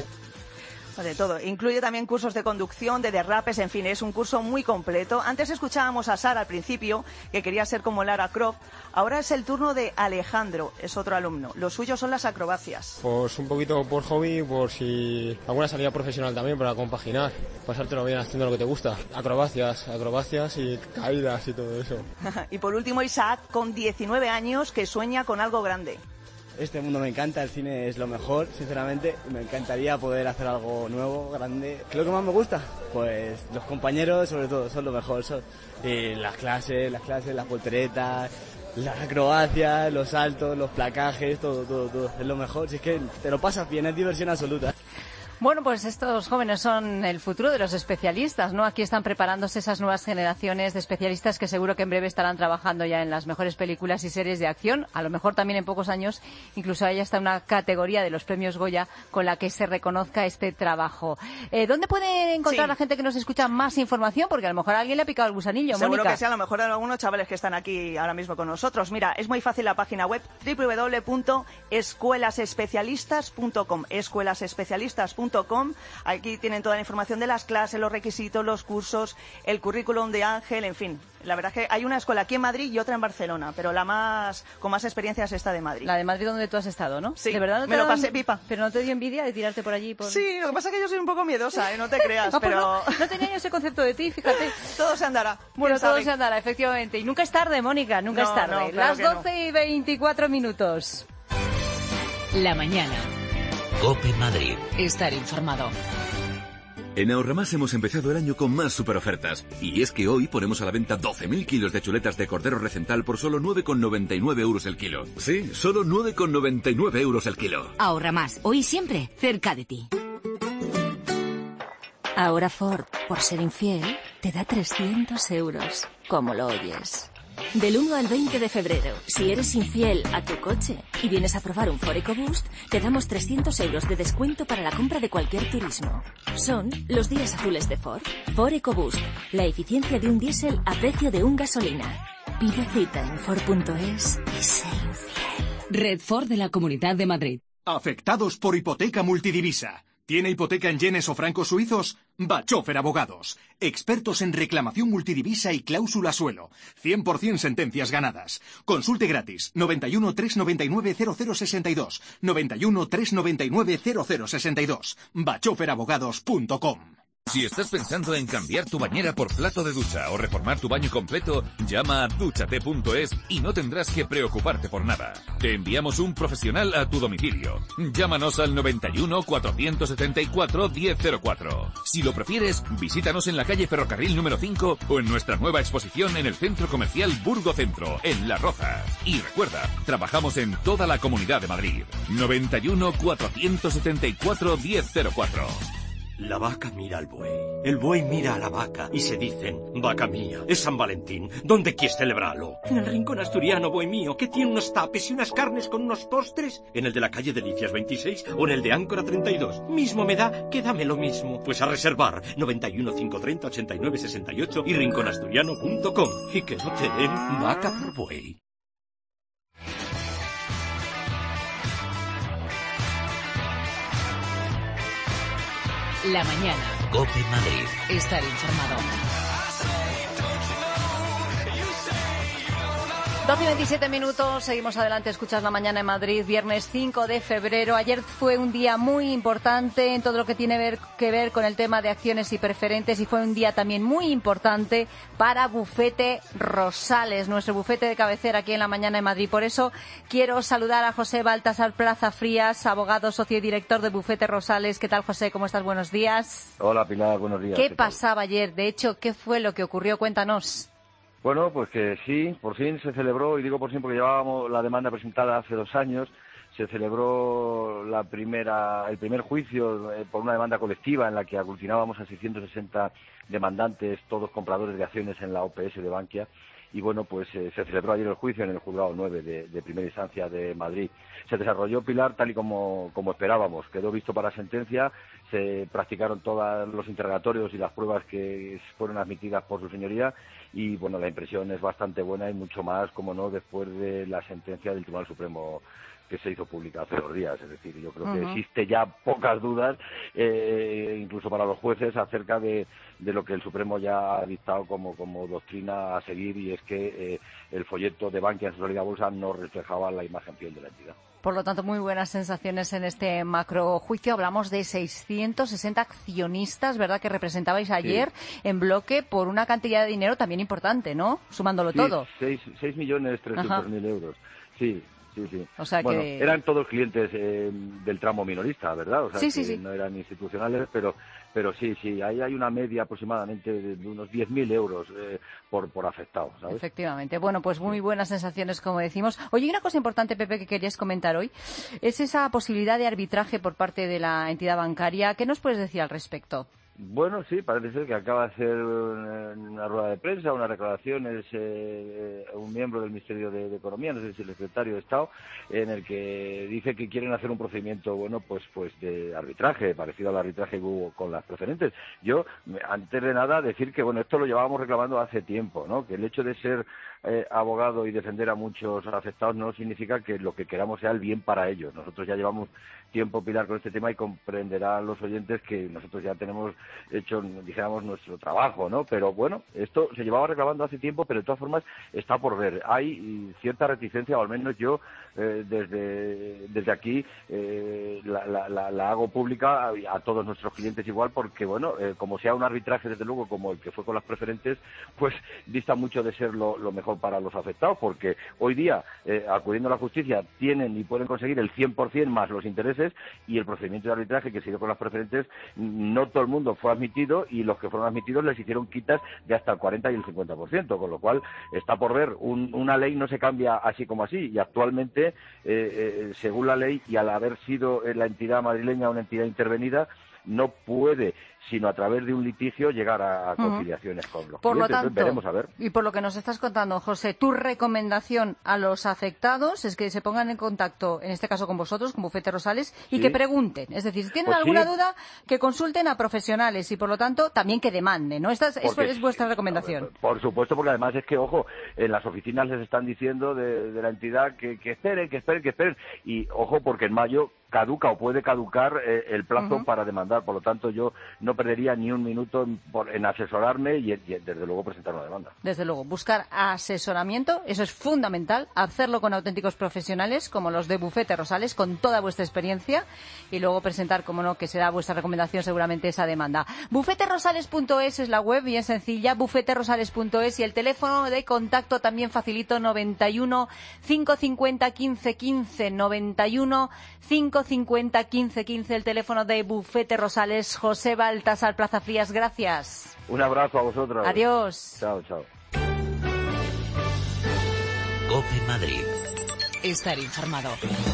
S8: De todo. Incluye también cursos de conducción, de derrapes, en fin, es un curso muy completo. Antes escuchábamos a Sara al principio, que quería ser como Lara Croft. Ahora es el turno de Alejandro, es otro alumno. Lo suyo son las acrobacias.
S13: Pues un poquito por hobby, por si alguna salida profesional también para compaginar. Pasártelo bien haciendo lo que te gusta. Acrobacias, acrobacias y caídas y todo eso.
S8: Y por último Isaac, con diecinueve años, que sueña con algo grande.
S17: Este mundo me encanta, el cine es lo mejor, sinceramente. Me encantaría poder hacer algo nuevo, grande. ¿Qué es lo que más me gusta? Pues los compañeros, sobre todo, son lo mejor. Son, y las clases, las clases, las volteretas, las acrobacias, los saltos, los placajes, todo, todo, todo. Es lo mejor. Si es que te lo pasas bien, es diversión absoluta.
S3: Bueno, pues estos jóvenes son el futuro de los especialistas, ¿no? Aquí están preparándose esas nuevas generaciones de especialistas que seguro que en breve estarán trabajando ya en las mejores películas y series de acción. A lo mejor también en pocos años incluso haya hasta una categoría de los premios Goya con la que se reconozca este trabajo. Eh, ¿Dónde puede encontrar sí. la gente que nos escucha más información? Porque a lo mejor a alguien le ha picado el gusanillo,
S8: Seguro
S3: Mónica.
S8: que sí, a lo mejor a algunos chavales que están aquí ahora mismo con nosotros. Mira, es muy fácil la página web doble u doble u doble u punto escuelas especialistas punto com. escuelas especialistas punto com. Aquí tienen toda la información de las clases, los requisitos, los cursos, el currículum de Ángel, en fin. La verdad es que hay una escuela aquí en Madrid y otra en Barcelona, pero la más con más experiencia es esta de Madrid.
S3: La de Madrid donde tú has estado, ¿no?
S8: Sí,
S3: ¿De verdad no te
S8: me lo
S3: dan...
S8: pasé pipa.
S3: ¿Pero no te dio envidia de tirarte por allí? Por...
S8: Sí, lo que pasa es que yo soy un poco miedosa, ¿eh? No te creas,
S3: no,
S8: pero...
S3: Pues no, no tenía yo ese concepto de ti, fíjate.
S8: Todo se andará.
S3: Bueno, todo se andará, efectivamente. Y nunca es tarde, Mónica, nunca
S8: no,
S3: es tarde.
S8: No, claro
S3: Las doce no. y veinticuatro minutos.
S1: La mañana.
S2: COPE Madrid.
S1: Estar informado.
S18: En Ahorramás hemos empezado el año con más superofertas. Y es que hoy ponemos a la venta doce mil kilos de chuletas de cordero recental por solo nueve con noventa y nueve euros el kilo. Sí, solo nueve con noventa y nueve euros el kilo.
S19: Ahorra más, hoy y siempre, cerca de ti.
S20: Ahora Ford, por ser infiel, te da trescientos euros. ¿Cómo lo oyes? Del uno al veinte de febrero, si eres infiel a tu coche y vienes a probar un Ford EcoBoost, te damos trescientos euros de descuento para la compra de cualquier turismo. Son los días azules de Ford. Ford EcoBoost, la eficiencia de un diésel a precio de un gasolina. Pide cita en Ford punto es y sé infiel.
S1: Red Ford de la Comunidad de Madrid.
S21: Afectados por hipoteca multidivisa. ¿Tiene hipoteca en yenes o francos suizos? Bachofer Abogados. Expertos en reclamación multidivisa y cláusula suelo. cien por ciento sentencias ganadas. Consulte gratis. noventa y uno, trescientos noventa y nueve, cero cero sesenta y dos. noventa y uno, trescientos noventa y nueve, cero cero sesenta y dos. bachofer abogados punto com.
S22: Si estás pensando en cambiar tu bañera por plato de ducha o reformar tu baño completo, llama a dúchate punto es y no tendrás que preocuparte por nada. Te enviamos un profesional a tu domicilio. Llámanos al noventa y uno, cuatrocientos setenta y cuatro, diez cero cuatro. Si lo prefieres, visítanos en la calle Ferrocarril número cinco o en nuestra nueva exposición en el Centro Comercial Burgo Centro, en La Roza. Y recuerda, trabajamos en toda la Comunidad de Madrid. noventa y uno, cuatrocientos setenta y cuatro, diez cero cuatro.
S23: La vaca mira al buey, el buey mira a la vaca y se dicen, vaca mía, es San Valentín, ¿dónde quieres celebrarlo? En el rincón asturiano, buey mío, que tiene unos tapes y unas carnes con unos postres, en el de la calle Delicias veintiséis o en el de Áncora treinta y dos. Mismo me da, que dame lo mismo. Pues a reservar, noventa y uno, quinientos treinta, ochenta y nueve sesenta y ocho y rinconasturiano punto com. Y que no te den vaca por buey.
S1: La mañana.
S2: COPE Madrid.
S1: Estar informado.
S3: doce y veintisiete minutos, seguimos adelante, escuchas La Mañana en Madrid, viernes cinco de febrero. Ayer fue un día muy importante en todo lo que tiene ver, que ver con el tema de acciones y preferentes y fue un día también muy importante para Bufete Rosales, nuestro bufete de cabecera aquí en La Mañana en Madrid. Por eso quiero saludar a José Baltasar Plaza Frías, abogado, socio y director de Bufete Rosales. ¿Qué tal, José? ¿Cómo estás? Buenos días.
S24: Hola, Pilar, buenos días.
S3: ¿Qué,
S24: ¿Qué
S3: pasaba ayer? De hecho, ¿qué fue lo que ocurrió? Cuéntanos.
S24: Bueno, pues que sí, por fin se celebró, y digo por fin porque llevábamos la demanda presentada hace dos años, se celebró la primera, el primer juicio eh, por una demanda colectiva en la que aglutinábamos a seiscientos sesenta demandantes, todos compradores de acciones en la O P S de Bankia. Y bueno, pues eh, se celebró ayer el juicio en el juzgado nueve de, de primera instancia de Madrid. Se desarrolló, Pilar, tal y como, como esperábamos. Quedó visto para sentencia, se practicaron todos los interrogatorios y las pruebas que fueron admitidas por su señoría y bueno, la impresión es bastante buena y mucho más, como no, después de la sentencia del Tribunal Supremo que se hizo pública hace dos días. Es decir, yo creo uh-huh. que existe ya pocas dudas, eh, incluso para los jueces, acerca de, de lo que el Supremo ya ha dictado como, como doctrina a seguir, y es que eh, el folleto de Bankia en su salida a bolsa no reflejaba la imagen fiel de la entidad.
S3: Por lo tanto, muy buenas sensaciones en este macrojuicio. Hablamos de seiscientos sesenta accionistas, ¿verdad?, que representabais ayer sí. en bloque por una cantidad de dinero también importante, ¿no? Sumándolo
S24: sí,
S3: todo.
S24: seis millones trescientos mil euros. Sí. Sí, sí.
S3: O sea
S24: bueno,
S3: que...
S24: eran todos clientes eh, del tramo minorista, ¿verdad? O sea,
S3: sí,
S24: que
S3: sí, sí.
S24: no eran institucionales, pero pero sí, sí, ahí hay una media aproximadamente de unos diez mil euros eh, por, por afectado, ¿sabes?
S3: Efectivamente. Bueno, pues muy buenas sensaciones, como decimos. Oye, una cosa importante, Pepe, que querías comentar hoy, es esa posibilidad de arbitraje por parte de la entidad bancaria. ¿Qué nos puedes decir al respecto?
S24: Bueno, sí, parece ser que acaba de hacer una rueda de prensa, unas declaraciones, eh, un miembro del Ministerio de, de Economía, no sé si el secretario de Estado, en el que dice que quieren hacer un procedimiento, bueno, pues pues de arbitraje, parecido al arbitraje que hubo con las preferentes. Yo, antes de nada, decir que, bueno, esto lo llevábamos reclamando hace tiempo, ¿no? Que el hecho de ser eh, abogado y defender a muchos afectados no significa que lo que queramos sea el bien para ellos. Nosotros ya llevamos tiempo, Pilar, con este tema, y comprenderán los oyentes que nosotros ya tenemos hecho, dijéramos, nuestro trabajo, ¿no? Pero bueno, esto se llevaba reclamando hace tiempo, pero de todas formas está por ver. Hay cierta reticencia, o al menos yo eh, desde desde aquí eh, la, la, la, la hago pública a, a todos nuestros clientes igual, porque bueno, eh, como sea un arbitraje desde luego como el que fue con las preferentes, pues dista mucho de ser lo, lo mejor para los afectados, porque hoy día, eh, acudiendo a la justicia, tienen y pueden conseguir el cien por ciento más los intereses, y el procedimiento de arbitraje que se dio con las preferentes, no todo el mundo fue admitido y los que fueron admitidos les hicieron quitas de hasta el cuarenta y el cincuenta por ciento, con lo cual está por ver. Un, una ley no se cambia así como así y actualmente, eh, eh, según la ley y al haber sido la entidad madrileña una entidad intervenida, no puede, sino a través de un litigio, llegar a, a conciliaciones uh-huh. con los
S3: por
S24: clientes.
S3: Lo tanto,
S24: Entonces, veremos a ver.
S3: Y por lo que nos estás contando, José, tu recomendación a los afectados es que se pongan en contacto, en este caso con vosotros, con Bufete Rosales, y sí. que pregunten. Es decir, si tienen pues alguna sí. duda, que consulten a profesionales y, por lo tanto, también que demanden, ¿no? Esta es, es, es vuestra recomendación.
S24: Por supuesto, porque además es que, ojo, en las oficinas les están diciendo de, de la entidad que, que esperen, que esperen, que esperen. Y, ojo, porque en mayo caduca o puede caducar eh, el plazo uh-huh. para demandar. Por lo tanto, yo no perdería ni un minuto en, por, en asesorarme y, y, desde luego, presentar una demanda.
S3: Desde luego, buscar asesoramiento, eso es fundamental, hacerlo con auténticos profesionales como los de Bufete Rosales, con toda vuestra experiencia, y luego presentar, como no, que será vuestra recomendación seguramente esa demanda. bufete rosales punto es es la web, bien sencilla, bufete rosales punto es, y el teléfono de contacto también facilito, noventa y uno, cinco cincuenta, quince quince, noventa y uno, cinco cincuenta, quince quince, el teléfono de Bufete Rosales. José Baltasar Plaza Frías, gracias.
S24: Un abrazo a vosotros.
S3: Adiós.
S24: Chao, chao.
S2: COPE Madrid.
S1: Estar informado.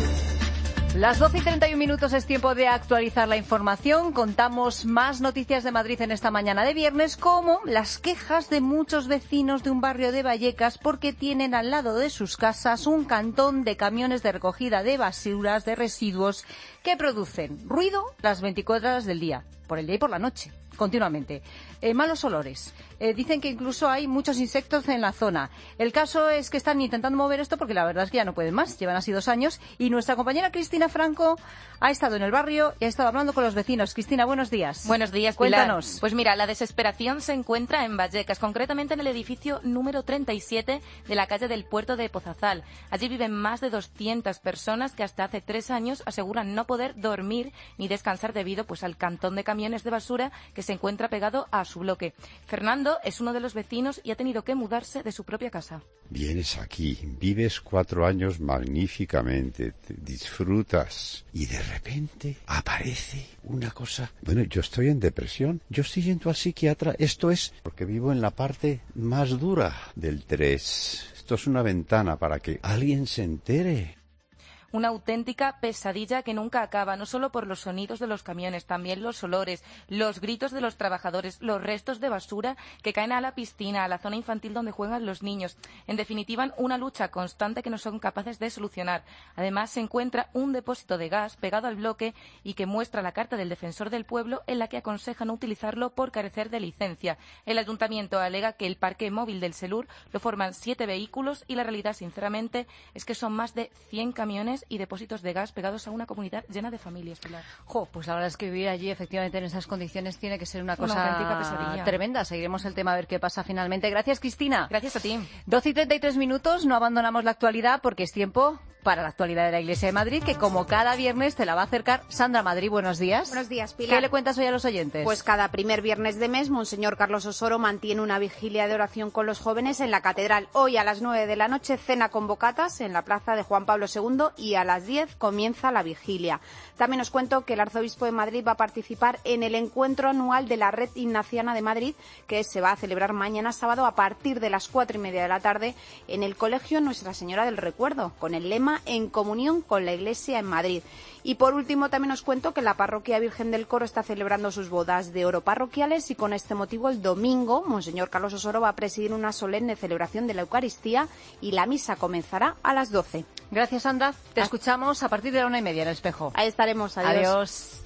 S3: Las doce y treinta y un minutos es tiempo de actualizar la información. Contamos más noticias de Madrid en esta mañana de viernes, como las quejas de muchos vecinos de un barrio de Vallecas porque tienen al lado de sus casas un cantón de camiones de recogida de basuras, de residuos, que producen ruido las veinticuatro horas del día, por el día y por la noche, continuamente. Eh, malos olores. Eh, dicen que incluso hay muchos insectos en la zona. El caso es que están intentando mover esto porque la verdad es que ya no pueden más. Llevan así dos años y nuestra compañera Cristina Franco ha estado en el barrio y ha estado hablando con los vecinos. Cristina, buenos días.
S4: Buenos días, Pilar.
S3: Cuéntanos.
S4: Pues mira, la desesperación se encuentra en Vallecas, concretamente en el edificio número treinta y siete de la calle del Puerto de Pozazal. Allí viven más de doscientas personas que hasta hace tres años aseguran no poder dormir ni descansar debido pues al cantón de camiones de basura que se encuentra pegado a su bloque. Fernando es uno de los vecinos y ha tenido que mudarse de su propia casa.
S5: Vienes aquí, vives cuatro años magníficamente, te disfrutas y de repente aparece una cosa. Bueno, yo estoy en depresión, yo estoy yendo al psiquiatra, esto es porque vivo en la parte más dura del tres. Esto es una ventana para que alguien se entere.
S4: Una auténtica pesadilla que nunca acaba, no solo por los sonidos de los camiones, también los olores, los gritos de los trabajadores, los restos de basura que caen a la piscina, a la zona infantil donde juegan los niños. En definitiva, una lucha constante que no son capaces de solucionar. Además, se encuentra un depósito de gas pegado al bloque y que muestra la carta del defensor del pueblo en la que aconseja no utilizarlo por carecer de licencia. El ayuntamiento alega que el parque móvil del Selur lo forman siete vehículos y la realidad, sinceramente, es que son más de cien camiones y depósitos de gas pegados a una comunidad llena de familias, Pilar.
S3: Jo, pues la verdad es que vivir allí efectivamente en esas condiciones tiene que ser una cosa
S4: una auténtica pesadilla.
S3: Tremenda. Seguiremos el tema a ver qué pasa finalmente. Gracias, Cristina.
S4: Gracias a ti.
S3: doce y treinta y tres minutos, no abandonamos la actualidad porque es tiempo para la actualidad de la Iglesia de Madrid, que como cada viernes te la va a acercar Sandra Madrid. Buenos días.
S6: Buenos días, Pilar.
S3: ¿Qué le cuentas hoy a los oyentes?
S6: Pues cada primer viernes de mes, Monseñor Carlos Osoro mantiene una vigilia de oración con los jóvenes en la catedral. Hoy a las nueve de la noche, cena con bocatas en la plaza de Juan Pablo segundo y a las diez comienza la vigilia. También os cuento que el arzobispo de Madrid va a participar en el encuentro anual de la Red Ignaciana de Madrid, que se va a celebrar mañana sábado a partir de las cuatro y media de la tarde en el Colegio Nuestra Señora del Recuerdo, con el lema En comunión con la Iglesia en Madrid. Y por último también os cuento que la Parroquia Virgen del Coro está celebrando sus bodas de oro parroquiales y con este motivo el domingo Monseñor Carlos Osoro va a presidir una solemne celebración de la Eucaristía y la misa comenzará a las doce.
S3: Gracias, Sandra. Te ah. escuchamos a partir de la una y media en el Espejo.
S6: Ahí estaremos. Adiós.
S3: Adiós.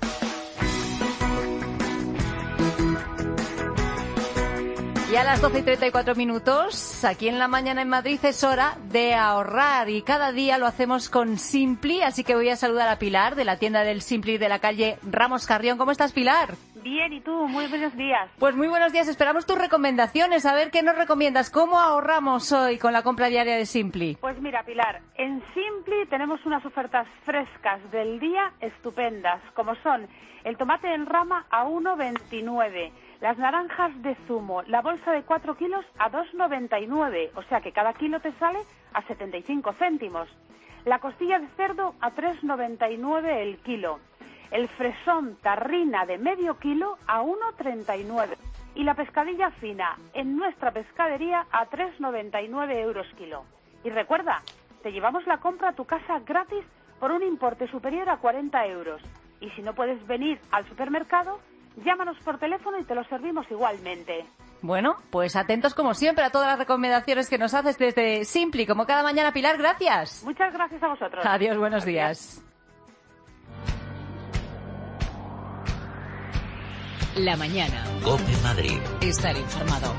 S3: Y a las doce y treinta y cuatro minutos, aquí en La Mañana en Madrid, es hora de ahorrar y cada día lo hacemos con Simply, así que voy a saludar a Pilar de la tienda del Simply de la calle Ramos Carrión. ¿Cómo estás, Pilar?
S7: Bien, ¿y tú? Muy buenos días.
S3: Pues muy buenos días, esperamos tus recomendaciones, a ver qué nos recomiendas, ¿cómo ahorramos hoy con la compra diaria de Simply?
S7: Pues mira, Pilar, en Simply tenemos unas ofertas frescas del día estupendas, como son el tomate en rama a uno veintinueve, las naranjas de zumo, la bolsa de cuatro kilos a dos noventa y nueve, o sea que cada kilo te sale a setenta y cinco céntimos. La costilla de cerdo a tres noventa y nueve el kilo. El fresón tarrina de medio kilo a uno treinta y nueve. Y la pescadilla fina en nuestra pescadería a tres noventa y nueve euros kilo. Y recuerda, te llevamos la compra a tu casa gratis por un importe superior a cuarenta euros. Y si no puedes venir al supermercado, llámanos por teléfono y te lo servimos igualmente.
S3: Bueno, pues atentos como siempre a todas las recomendaciones que nos haces desde Simply, como cada mañana. Pilar, gracias.
S7: Muchas gracias a vosotros.
S3: Adiós, buenos
S7: Gracias.
S3: días.
S1: La mañana.
S2: COPE Madrid.
S1: Estar informado.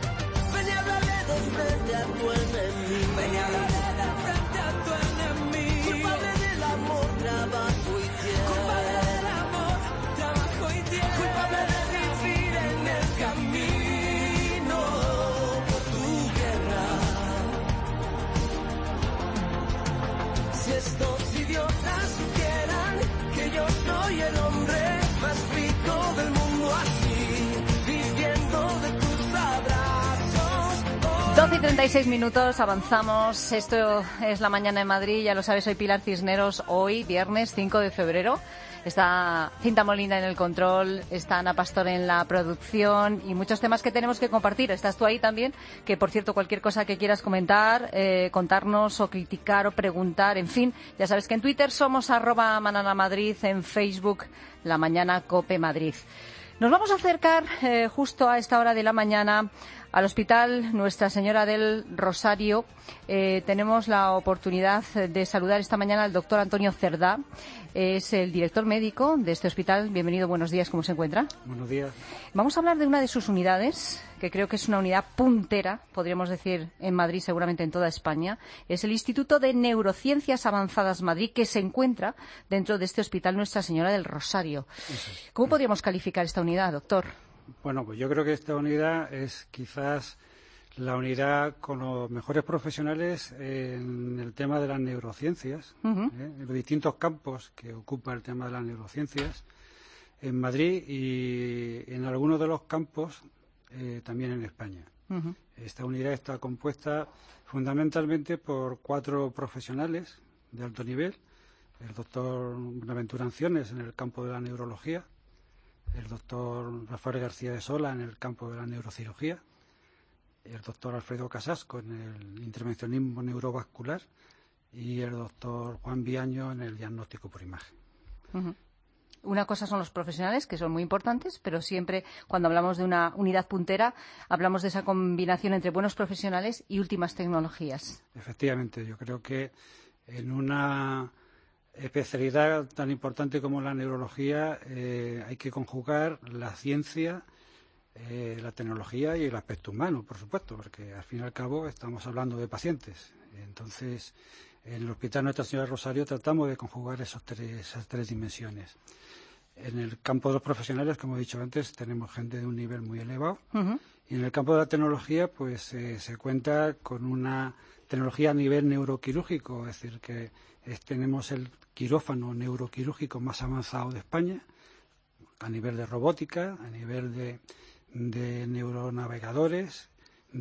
S9: Estos idiotas supieran que yo soy el hombre más rico del mundo, así, viviendo de tus abrazos. Oh.
S3: doce y treinta y seis minutos, avanzamos. Esto es La Mañana en Madrid, ya lo sabes, soy Pilar Cisneros. Hoy, viernes cinco de febrero. Está Cinta Molina en el control, está Ana Pastor en la producción y muchos temas que tenemos que compartir. Estás tú ahí también, que por cierto, cualquier cosa que quieras comentar, eh, contarnos o criticar o preguntar, en fin, ya sabes que en Twitter somos arroba Manana Madrid, en Facebook La Mañana Cope Madrid. Nos vamos a acercar eh, justo a esta hora de la mañana al Hospital Nuestra Señora del Rosario. Eh, tenemos la oportunidad de saludar esta mañana al doctor Antonio Cerdá. Es el director médico de este hospital. Bienvenido, buenos días, ¿cómo se encuentra?
S10: Buenos días.
S3: Vamos a hablar de una de sus unidades, que creo que es una unidad puntera, podríamos decir, en Madrid, seguramente en toda España. Es el Instituto de Neurociencias Avanzadas Madrid, que se encuentra dentro de este Hospital Nuestra Señora del Rosario. ¿Cómo podríamos calificar esta unidad, doctor?
S10: Bueno, pues yo creo que esta unidad es quizás la unidad con los mejores profesionales en el tema de las neurociencias,
S3: Uh-huh.
S10: ¿eh? en los distintos campos que ocupa el tema de las neurociencias en Madrid y en algunos de los campos eh, también en España.
S3: Uh-huh.
S10: Esta unidad está compuesta fundamentalmente por cuatro profesionales de alto nivel: el doctor Buenaventura Anciones en el campo de la neurología, el doctor Rafael García de Sola en el campo de la neurocirugía, el doctor Alfredo Casasco en el intervencionismo neurovascular y el doctor Juan Viaño en el diagnóstico por imagen.
S3: Uh-huh. Una cosa son los profesionales, que son muy importantes, pero siempre cuando hablamos de una unidad puntera hablamos de esa combinación entre buenos profesionales y últimas tecnologías.
S10: Efectivamente, yo creo que en una especialidad tan importante como la neurología eh, hay que conjugar la ciencia, eh, la tecnología y el aspecto humano, por supuesto, porque al fin y al cabo estamos hablando de pacientes. Entonces, en el Hospital Nuestra Señora del Rosario tratamos de conjugar esos tres, esas tres dimensiones. En el campo de los profesionales, como he dicho antes, tenemos gente de un nivel muy elevado.
S3: Uh-huh.
S10: Y en el campo de la tecnología, pues eh, se cuenta con una tecnología a nivel neuroquirúrgico, es decir, que es, tenemos el quirófano neuroquirúrgico más avanzado de España, a nivel de robótica, a nivel de, de neuronavegadores,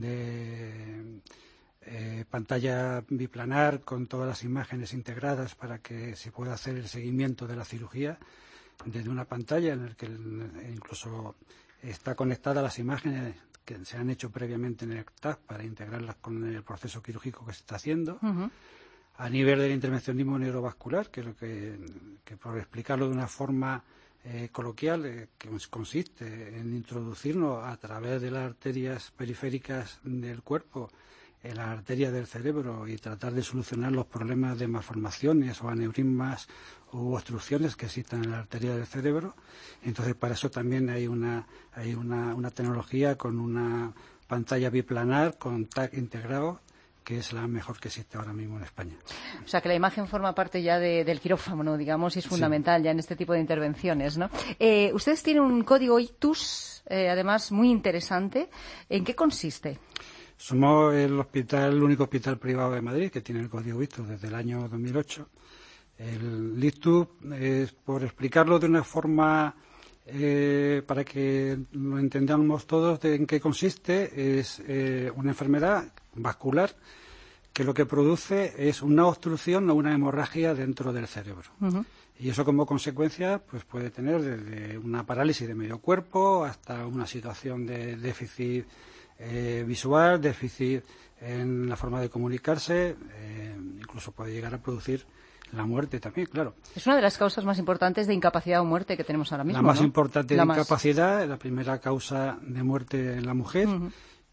S10: de eh, pantalla biplanar con todas las imágenes integradas para que se pueda hacer el seguimiento de la cirugía desde una pantalla en la que incluso está conectada las imágenes que se han hecho previamente en el C T A C para integrarlas con el proceso quirúrgico que se está haciendo.
S3: Uh-huh.
S10: A nivel del intervencionismo neurovascular, que es lo que, que por explicarlo de una forma eh, coloquial, eh, que consiste en introducirnos a través de las arterias periféricas del cuerpo en las arterias del cerebro y tratar de solucionar los problemas de malformaciones o aneurismas u obstrucciones que existan en la arteria del cerebro. Entonces, para eso también hay una hay una, una tecnología con una pantalla biplanar con T A C integrado, que es la mejor que existe ahora mismo en España.
S3: O sea, que la imagen forma parte ya de, del quirófano, digamos, y es fundamental sí. ya en este tipo de intervenciones, ¿no? Eh, ustedes tienen un código ICTUS, eh, además, muy interesante. ¿En qué consiste?
S10: Somos el hospital, el único hospital privado de Madrid que tiene el código ICTUS desde el año dos mil ocho. El ICTUS, es, por explicarlo de una forma eh, para que lo entendamos todos de en qué consiste, es eh, una enfermedad vascular que lo que produce es una obstrucción o una hemorragia dentro del cerebro. Uh-huh. Y eso como consecuencia pues puede tener desde una parálisis de medio cuerpo hasta una situación de déficit eh, visual, déficit en la forma de comunicarse, eh, incluso puede llegar a producir la muerte también, claro.
S3: Es una de las causas más importantes de incapacidad o muerte que tenemos ahora mismo,
S10: La más
S3: ¿no?
S10: importante
S3: la
S10: de
S3: más...
S10: incapacidad, la primera causa de muerte en la mujer, uh-huh.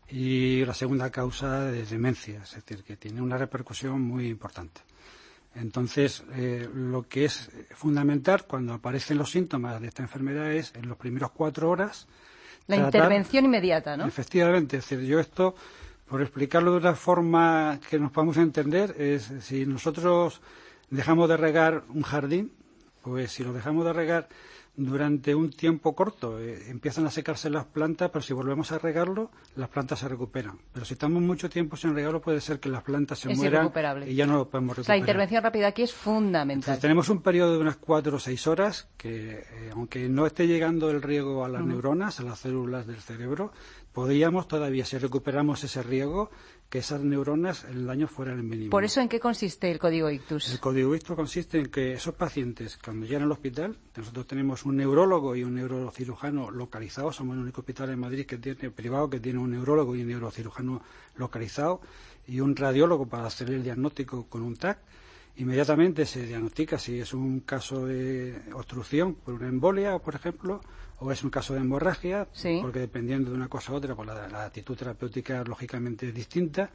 S10: y la segunda causa de demencia, es decir, que tiene una repercusión muy importante. Entonces, eh, lo que es fundamental cuando aparecen los síntomas de esta enfermedad es en los primeros cuatro horas...
S3: La
S10: tratar,
S3: intervención inmediata, ¿no?
S10: Efectivamente, es decir, yo esto, por explicarlo de una forma que nos podamos entender, es si nosotros dejamos de regar un jardín, pues si lo dejamos de regar durante un tiempo corto, eh, empiezan a secarse las plantas, pero si volvemos a regarlo, las plantas se recuperan. Pero si estamos mucho tiempo sin regarlo, puede ser que las plantas se
S3: es
S10: mueran y ya no lo podemos recuperar.
S3: La intervención rápida aquí es fundamental.
S10: Entonces, tenemos un periodo de unas cuatro o seis horas que, eh, aunque no esté llegando el riego a las uh-huh. neuronas, a las células del cerebro, podríamos todavía, si recuperamos ese riego, que esas neuronas, el daño fuera el mínimo.
S3: ¿Por eso en qué consiste el código ictus?
S10: El código ictus consiste en que esos pacientes, cuando llegan al hospital, nosotros tenemos un neurólogo y un neurocirujano localizados, somos el único hospital en Madrid que tiene privado que tiene un neurólogo y un neurocirujano localizado y un radiólogo para hacer el diagnóstico con un T A C. Inmediatamente se diagnostica si es un caso de obstrucción por una embolia, por ejemplo, o es un caso de hemorragia, sí. porque dependiendo de una cosa u otra, pues la, la actitud terapéutica lógicamente es distinta.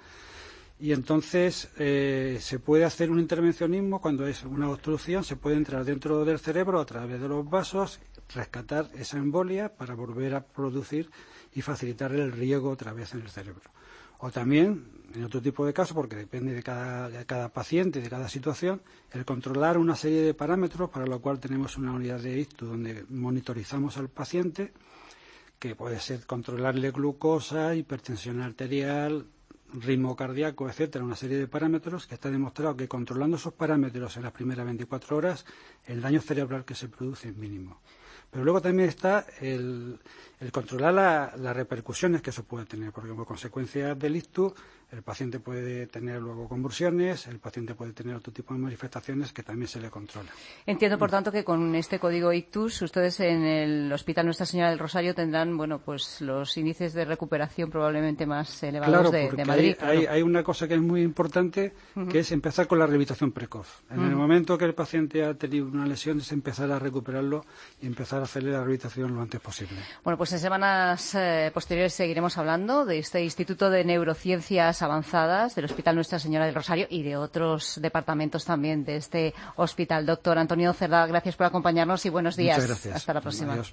S10: Y entonces eh, se puede hacer un intervencionismo cuando es una obstrucción, se puede entrar dentro del cerebro a través de los vasos, rescatar esa embolia para volver a producir y facilitar el riego otra vez en el cerebro. O también, en otro tipo de casos, porque depende de cada, de cada paciente, de cada situación, el controlar una serie de parámetros, para lo cual tenemos una unidad de ictus donde monitorizamos al paciente, que puede ser controlarle glucosa, hipertensión arterial, ritmo cardíaco, etcétera, una serie de parámetros que está demostrado que controlando esos parámetros en las primeras veinticuatro horas, el daño cerebral que se produce es mínimo. Pero luego también está el, el controlar la, las repercusiones que eso puede tener, porque como consecuencia del ictus, el paciente puede tener luego convulsiones, el paciente puede tener otro tipo de manifestaciones que también se le controla.
S3: Entiendo, por tanto, que con este código ictus, ustedes en el Hospital Nuestra Señora del Rosario tendrán, bueno, pues los índices de recuperación probablemente más elevados
S10: claro,
S3: de, de Madrid.
S10: Hay, claro, hay, hay una cosa que es muy importante, uh-huh. que es empezar con la rehabilitación precoz. En uh-huh. el momento que el paciente ha tenido una lesión, es empezar a recuperarlo y empezar a hacerle la rehabilitación lo antes posible.
S3: Bueno, pues en semanas eh, posteriores seguiremos hablando de este Instituto de Neurociencias Avanzadas del Hospital Nuestra Señora del Rosario y de otros departamentos también de este hospital. Doctor Antonio Cerdá, gracias por acompañarnos y buenos días.
S10: Muchas gracias.
S3: Hasta la próxima.
S10: Adiós.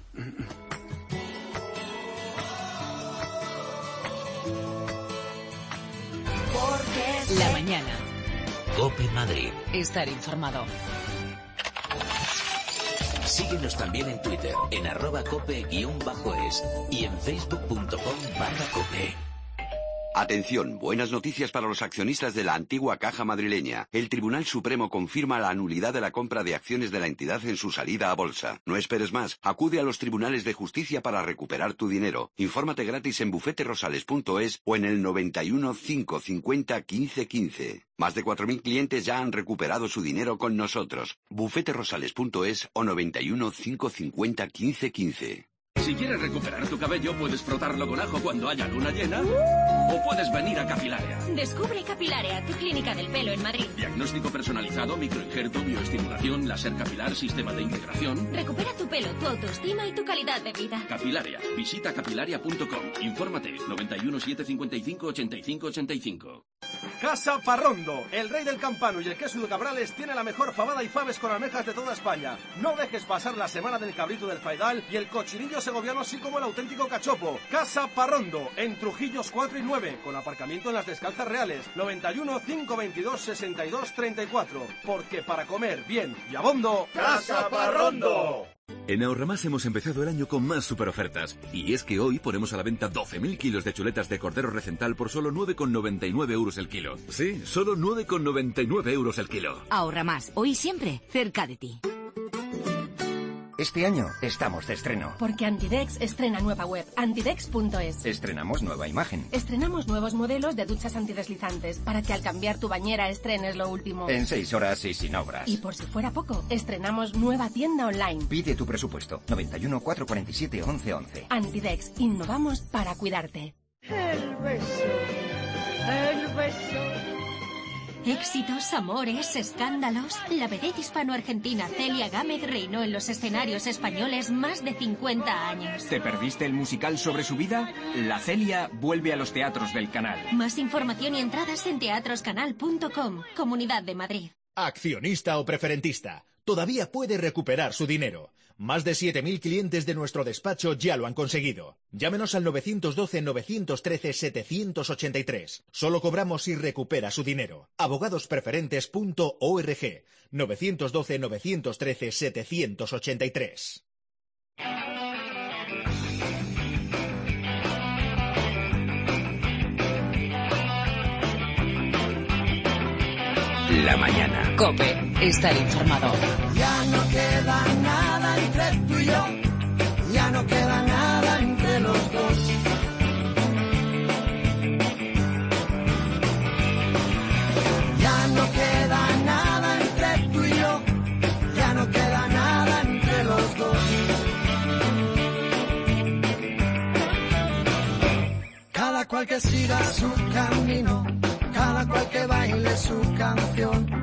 S1: La mañana.
S2: COPE Madrid.
S1: Estar informado.
S2: Síguenos también en Twitter, en arroba cope-es y en facebook.com barra cope.
S11: Atención, buenas noticias para los accionistas de la antigua Caja Madrileña. El Tribunal Supremo confirma la anulidad de la compra de acciones de la entidad en su salida a bolsa. No esperes más, acude a los tribunales de justicia para recuperar tu dinero. Infórmate gratis en bufete rosales punto es o en el noventa y uno, cinco cincuenta, quince quince. Más de cuatro mil clientes ya han recuperado su dinero con nosotros. bufete rosales punto es o noventa y uno, cinco cincuenta, quince quince.
S12: Si quieres recuperar tu cabello, puedes frotarlo con ajo cuando haya luna llena o puedes venir a Capilárea.
S15: Descubre Capilárea, tu clínica del pelo en Madrid.
S12: Diagnóstico personalizado, microinjerto, bioestimulación, láser capilar, sistema de integración.
S15: Recupera tu pelo, tu autoestima y tu calidad de vida.
S12: Capilárea. Visita capilaria punto com. Infórmate noventa y uno, setecientos cincuenta y cinco, ochenta y cinco ochenta y cinco.
S16: Casa Parrondo, el rey del campano y el queso de Cabrales tiene la mejor fabada y faves con almejas de toda España. No dejes pasar la semana del cabrito del Faidal y el cochinillo segoviano, así como el auténtico cachopo. Casa Parrondo, en Trujillos cuatro y nueve, con aparcamiento en las Descalzas Reales. noventa y uno, cinco veintidós, sesenta y dos, treinta y cuatro. Porque para comer bien y a bondo, Casa Parrondo.
S22: En Ahorramás hemos empezado el año con más superofertas. Y es que hoy ponemos a la venta doce mil kilos de chuletas de cordero recental por solo nueve con noventa y nueve euros el kilo. Sí, solo nueve con noventa y nueve euros el kilo.
S19: Ahorramás, hoy y siempre, cerca de ti.
S8: Este año estamos de estreno.
S13: Porque Antidex estrena nueva web, antidex punto es.
S8: Estrenamos nueva imagen.
S13: Estrenamos nuevos modelos de duchas antideslizantes para que al cambiar tu bañera estrenes lo último.
S8: En seis horas y sin obras.
S13: Y por si fuera poco, estrenamos nueva tienda online.
S8: Pide tu presupuesto. noventa y uno, cuatrocientos cuarenta y siete, once once.
S13: Antidex, innovamos para cuidarte.
S14: El beso. El beso.
S15: Éxitos, amores, escándalos. La vedette hispano-argentina Celia Gámez reinó en los escenarios españoles más de cincuenta años.
S17: ¿Te perdiste el musical sobre su vida? La Celia vuelve a los teatros del Canal.
S15: Más información y entradas en teatroscanal punto com, Comunidad de Madrid.
S25: Accionista o preferentista, todavía puede recuperar su dinero. Más de siete mil clientes de nuestro despacho ya lo han conseguido. Llámenos al nueve uno dos, nueve uno tres, siete ocho tres. Solo cobramos si recupera su dinero. abogados preferentes punto org. nueve uno dos, nueve uno tres, siete ocho tres.
S2: La mañana.
S1: COPE. Estar informado.
S9: Ya no queda nada entre tú y yo. Ya no queda nada entre los dos. Ya no queda nada entre tú y yo. Ya no queda nada entre los dos. Cada cual que siga su camino. Cada cual que baile su canción.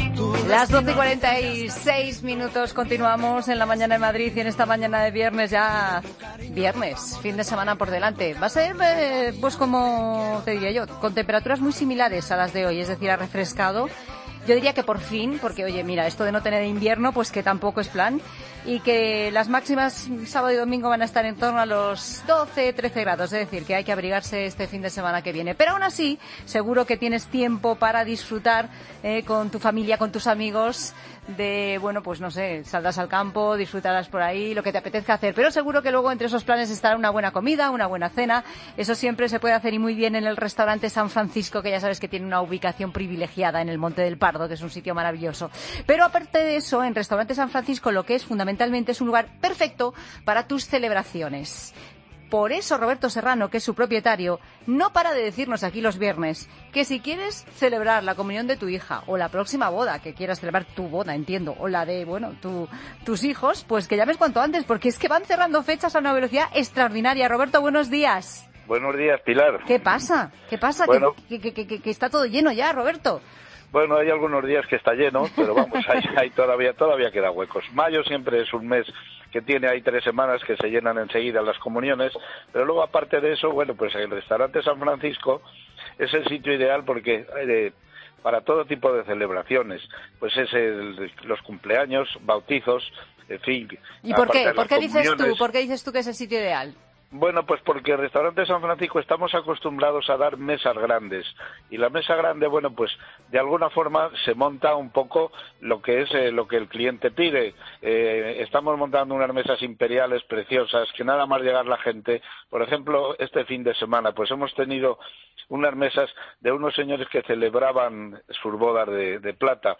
S3: Las doce y cuarenta y seis minutos, continuamos en la mañana de Madrid y en esta mañana de viernes, ya viernes, fin de semana por delante. Va a ser, eh, pues como te diría yo, con temperaturas muy similares a las de hoy, es decir, ha refrescado. Yo diría que por fin, porque oye, mira, esto de no tener invierno, pues que tampoco es plan, y que las máximas sábado y domingo van a estar en torno a los doce, trece grados, es decir, que hay que abrigarse este fin de semana que viene. Pero aún así, seguro que tienes tiempo para disfrutar eh, con tu familia, con tus amigos, de, bueno, pues no sé, saldrás al campo, disfrutarás por ahí, lo que te apetezca hacer. Pero seguro que luego entre esos planes estará una buena comida, una buena cena. Eso siempre se puede hacer y muy bien en el restaurante San Francisco, que ya sabes que tiene una ubicación privilegiada en el Monte del Pardo, que es un sitio maravilloso. Pero aparte de eso, en Restaurante San Francisco lo que es fundamentalmente es un lugar perfecto para tus celebraciones. Por eso Roberto Serrano, que es su propietario, no para de decirnos aquí los viernes que si quieres celebrar la comunión de tu hija o la próxima boda, que quieras celebrar tu boda, entiendo, o la de, bueno, tu, tus hijos, pues que llames cuanto antes, porque es que van cerrando fechas a una velocidad extraordinaria. Roberto, buenos días.
S24: Buenos días, Pilar.
S3: ¿Qué pasa? ¿Qué pasa? Bueno, que, que, que, que, que está todo lleno ya, Roberto.
S24: Bueno, hay algunos días que está lleno, pero vamos, ahí, ahí todavía, todavía queda huecos. Mayo siempre es un mes que tiene ahí tres semanas que se llenan enseguida las comuniones, pero luego aparte de eso, bueno, pues el restaurante San Francisco es el sitio ideal porque eh, para todo tipo de celebraciones, pues es el, los cumpleaños, bautizos, en fin.
S3: ¿Y por qué? ¿Por qué dices tú? ¿Por qué dices tú que es el sitio ideal?
S24: Bueno, pues porque el restaurante San Francisco estamos acostumbrados a dar mesas grandes y la mesa grande, bueno, pues de alguna forma se monta un poco lo que es eh, lo que el cliente pide. Eh, estamos montando unas mesas imperiales preciosas que nada más llegar la gente, por ejemplo, este fin de semana, pues hemos tenido unas mesas de unos señores que celebraban sus bodas de, de plata.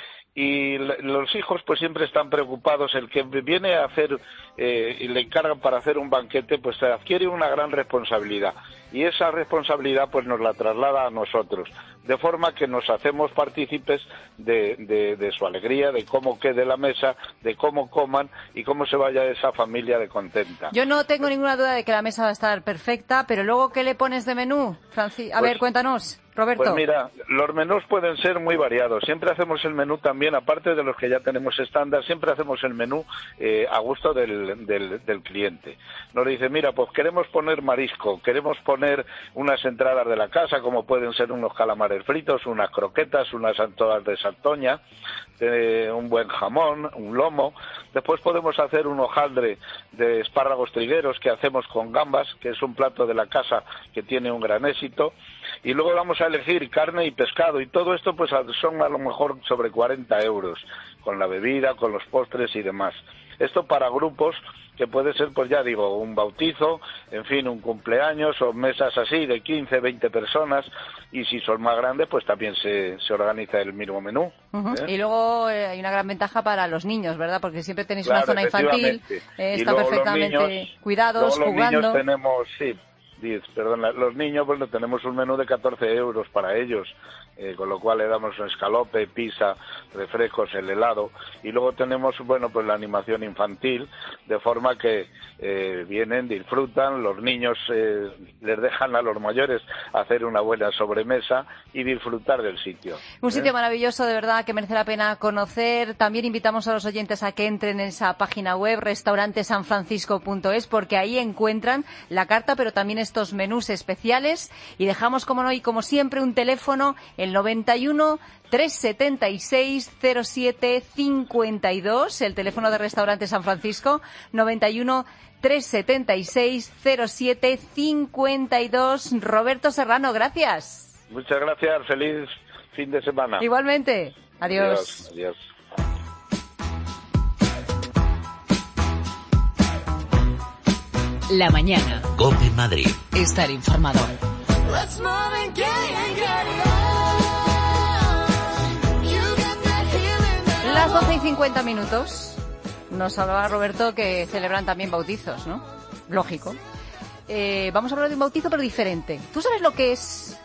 S24: Y los hijos pues siempre están preocupados, el que viene a hacer eh, y le encargan para hacer un banquete pues adquiere una gran responsabilidad y esa responsabilidad pues nos la traslada a nosotros, de forma que nos hacemos partícipes de, de, de su alegría, de cómo quede la mesa, de cómo coman y cómo se vaya esa familia de contenta.
S3: Yo no tengo ninguna duda de que la mesa va a estar perfecta, pero luego ¿qué le pones de menú, Franci? A pues, ver, cuéntanos. Roberto.
S24: Pues mira, los menús pueden ser muy variados. Siempre hacemos el menú también, aparte de los que ya tenemos estándar, siempre hacemos el menú eh, a gusto del, del, del cliente. Nos dice, mira, pues queremos poner marisco, queremos poner unas entradas de la casa, como pueden ser unos calamares fritos, unas croquetas, unas anchoas de Santoña, eh, un buen jamón, un lomo. Después podemos hacer un hojaldre de espárragos trigueros que hacemos con gambas, que es un plato de la casa que tiene un gran éxito. Y luego vamos a elegir carne y pescado, y todo esto pues son a lo mejor sobre cuarenta euros, con la bebida, con los postres y demás.
S5: Esto para grupos que puede ser, pues ya digo, un bautizo, en fin, un cumpleaños o mesas así de quince, veinte personas, y si son más grandes, pues también se, se organiza el mismo menú.
S3: Uh-huh.
S5: ¿eh?
S3: Y luego eh, hay una gran ventaja para los niños, ¿verdad? Porque siempre tenéis
S5: Claro,
S3: una zona infantil, eh, está perfectamente
S5: los niños,
S3: cuidados,
S5: luego
S3: jugando.
S5: Los niños tenemos, sí, diez, perdón, los niños, bueno, tenemos un menú de catorce euros para ellos, eh, con lo cual le damos un escalope, pizza, refrescos, el helado, y luego tenemos, bueno, pues la animación infantil, de forma que eh, vienen, disfrutan, los niños eh, les dejan a los mayores hacer una buena sobremesa y disfrutar del sitio.
S3: Un
S5: ¿eh?
S3: sitio maravilloso, de verdad, que merece la pena conocer. También invitamos a los oyentes a que entren en esa página web, restaurante san francisco punto es, porque ahí encuentran la carta, pero también estos menús especiales. Y dejamos, como no, y como siempre, un teléfono, el noventa y uno, trescientos setenta y seis, cero siete cincuenta y dos, el teléfono de Restaurante San Francisco, noventa y uno, trescientos setenta y seis, cero siete cincuenta y dos. Roberto Serrano, gracias.
S5: Muchas gracias, feliz fin de semana.
S3: Igualmente. Adiós.
S5: Adiós. Adiós.
S1: La mañana.
S2: COPE Madrid.
S1: Estar informado.
S3: Las doce y cincuenta minutos. Nos hablaba Roberto que celebran también bautizos, ¿no? Lógico. Eh, vamos a hablar de un bautizo, pero diferente. ¿Tú sabes lo que es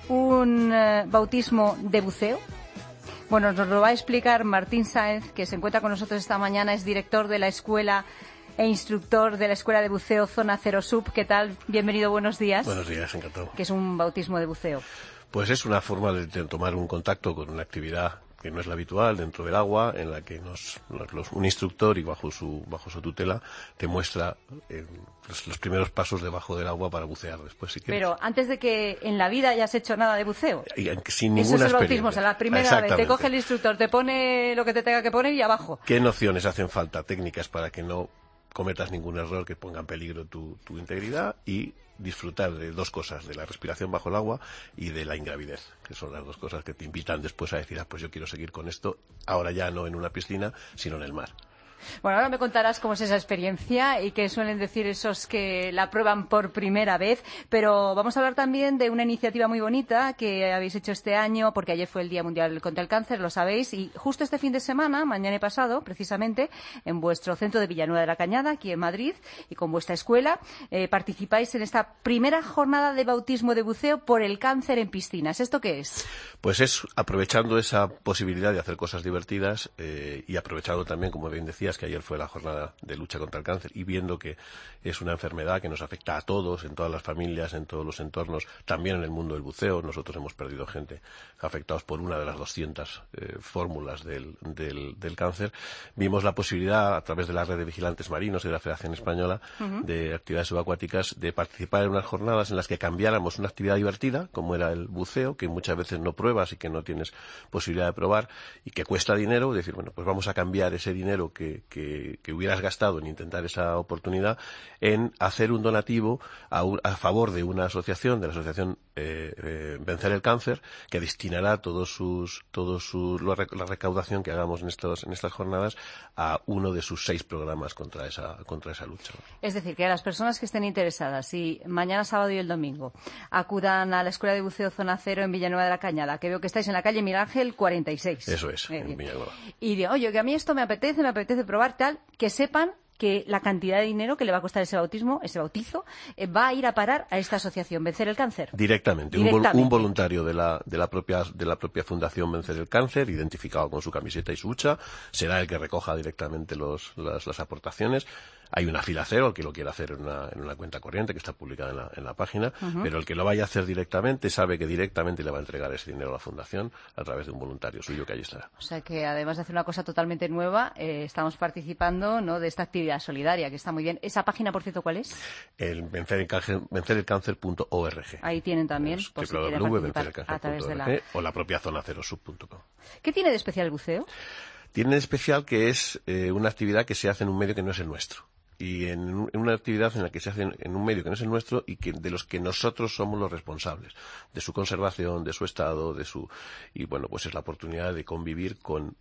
S3: un eh, bautismo de buceo? Bueno, nos lo va a explicar Martín Sáenz, que se encuentra con nosotros esta mañana. Es director de la escuela e instructor de la Escuela de Buceo Zona Cero Sub. ¿Qué tal? Bienvenido, buenos días.
S18: Buenos días, encantado.
S3: ¿Qué es un bautismo de buceo?
S18: Pues es una forma de, de tomar un contacto con una actividad que no es la habitual dentro del agua, en la que nos, los, un instructor y bajo su bajo su tutela te muestra eh, los, los primeros pasos debajo del agua para bucear después, si quieres.
S3: Pero antes de que en la vida hayas hecho nada de buceo.
S18: Y, sin ninguna
S3: Eso es el bautismo,
S18: experiencia.
S3: o sea, la primera vez te coge el instructor, te pone lo que te tenga que poner y abajo.
S18: ¿Qué nociones hacen falta técnicas para que no cometas ningún error que ponga en peligro tu, tu integridad y disfrutar de dos cosas, de la respiración bajo el agua y de la ingravidez, que son las dos cosas que te invitan después a decir, ah, pues yo quiero seguir con esto, ahora ya no en una piscina, sino en el mar.
S3: Bueno, ahora me contarás cómo es esa experiencia y qué suelen decir esos que la prueban por primera vez, pero vamos a hablar también de una iniciativa muy bonita que habéis hecho este año, porque ayer fue el Día Mundial contra el Cáncer, lo sabéis, y justo este fin de semana, mañana y pasado, precisamente, en vuestro centro de Villanueva de la Cañada, aquí en Madrid, y con vuestra escuela, eh, participáis en esta primera jornada de bautismo de buceo por el cáncer en piscinas. ¿Esto qué es?
S18: Pues es aprovechando esa posibilidad de hacer cosas divertidas eh, y aprovechando también, como bien decías, que ayer fue la jornada de lucha contra el cáncer y viendo que es una enfermedad que nos afecta a todos, en todas las familias, en todos los entornos, también en el mundo del buceo. Nosotros hemos perdido gente afectados por una de las doscientas eh, fórmulas del, del, del cáncer. Vimos la posibilidad, a través de la red de vigilantes marinos y de la Federación Española uh-huh. de Actividades Subacuáticas, de participar en unas jornadas en las que cambiáramos una actividad divertida, como era el buceo, que muchas veces no pruebas y que no tienes posibilidad de probar y que cuesta dinero, decir, bueno, pues vamos a cambiar ese dinero que, que, que hubieras gastado en intentar esa oportunidad en hacer un donativo a, un, a favor de una asociación, de la asociación eh, eh, Vencer el Cáncer, que destinará todos sus, todos sus, la recaudación que hagamos en estos, en estas jornadas a uno de sus seis programas contra esa, contra esa lucha.
S3: Es decir, que a las personas que estén interesadas, si mañana sábado y el domingo acudan a la Escuela de Buceo Zona Cero en Villanueva de la Cañada, que veo que estáis en la calle Miguel Ángel cuarenta y seis.
S18: Eso es, eh, en Villanueva.
S3: Y de, oye, que a mí esto me apetece, me apetece probar tal, que sepan que la cantidad de dinero que le va a costar ese bautismo, ese bautizo, eh, va a ir a parar a esta asociación Vencer el Cáncer.
S18: Directamente,
S3: Directamente.
S18: Un, vol un voluntario de la, de la propia de la propia Fundación Vencer el Cáncer, identificado con su camiseta y su hucha, será el que recoja directamente los, las, las aportaciones. Hay una fila cero, el que lo quiera hacer en una, en una cuenta corriente que está publicada en la, en la página, uh-huh. pero el que lo vaya a hacer directamente sabe que directamente le va a entregar ese dinero a la Fundación a través de un voluntario suyo que allí estará.
S3: O sea que además de hacer una cosa totalmente nueva, eh, estamos participando, ¿no?, de esta actividad solidaria, que está muy bien. ¿Esa página, por cierto, cuál es?
S18: El vencer el cáncer, vencer el cáncer punto org.
S3: Ahí tienen también,
S18: pues,
S3: por si quieren participar a través de la...
S18: o la propia zona cero sub punto com.
S3: ¿Qué tiene de especial el buceo?
S18: Tiene de especial que es eh, una actividad que se hace en un medio que no es el nuestro. Y en, en una actividad en la que se hace en, en un medio que no es el nuestro y que de los que nosotros somos los responsables, de su conservación, de su estado, de su y bueno, pues es la oportunidad de convivir con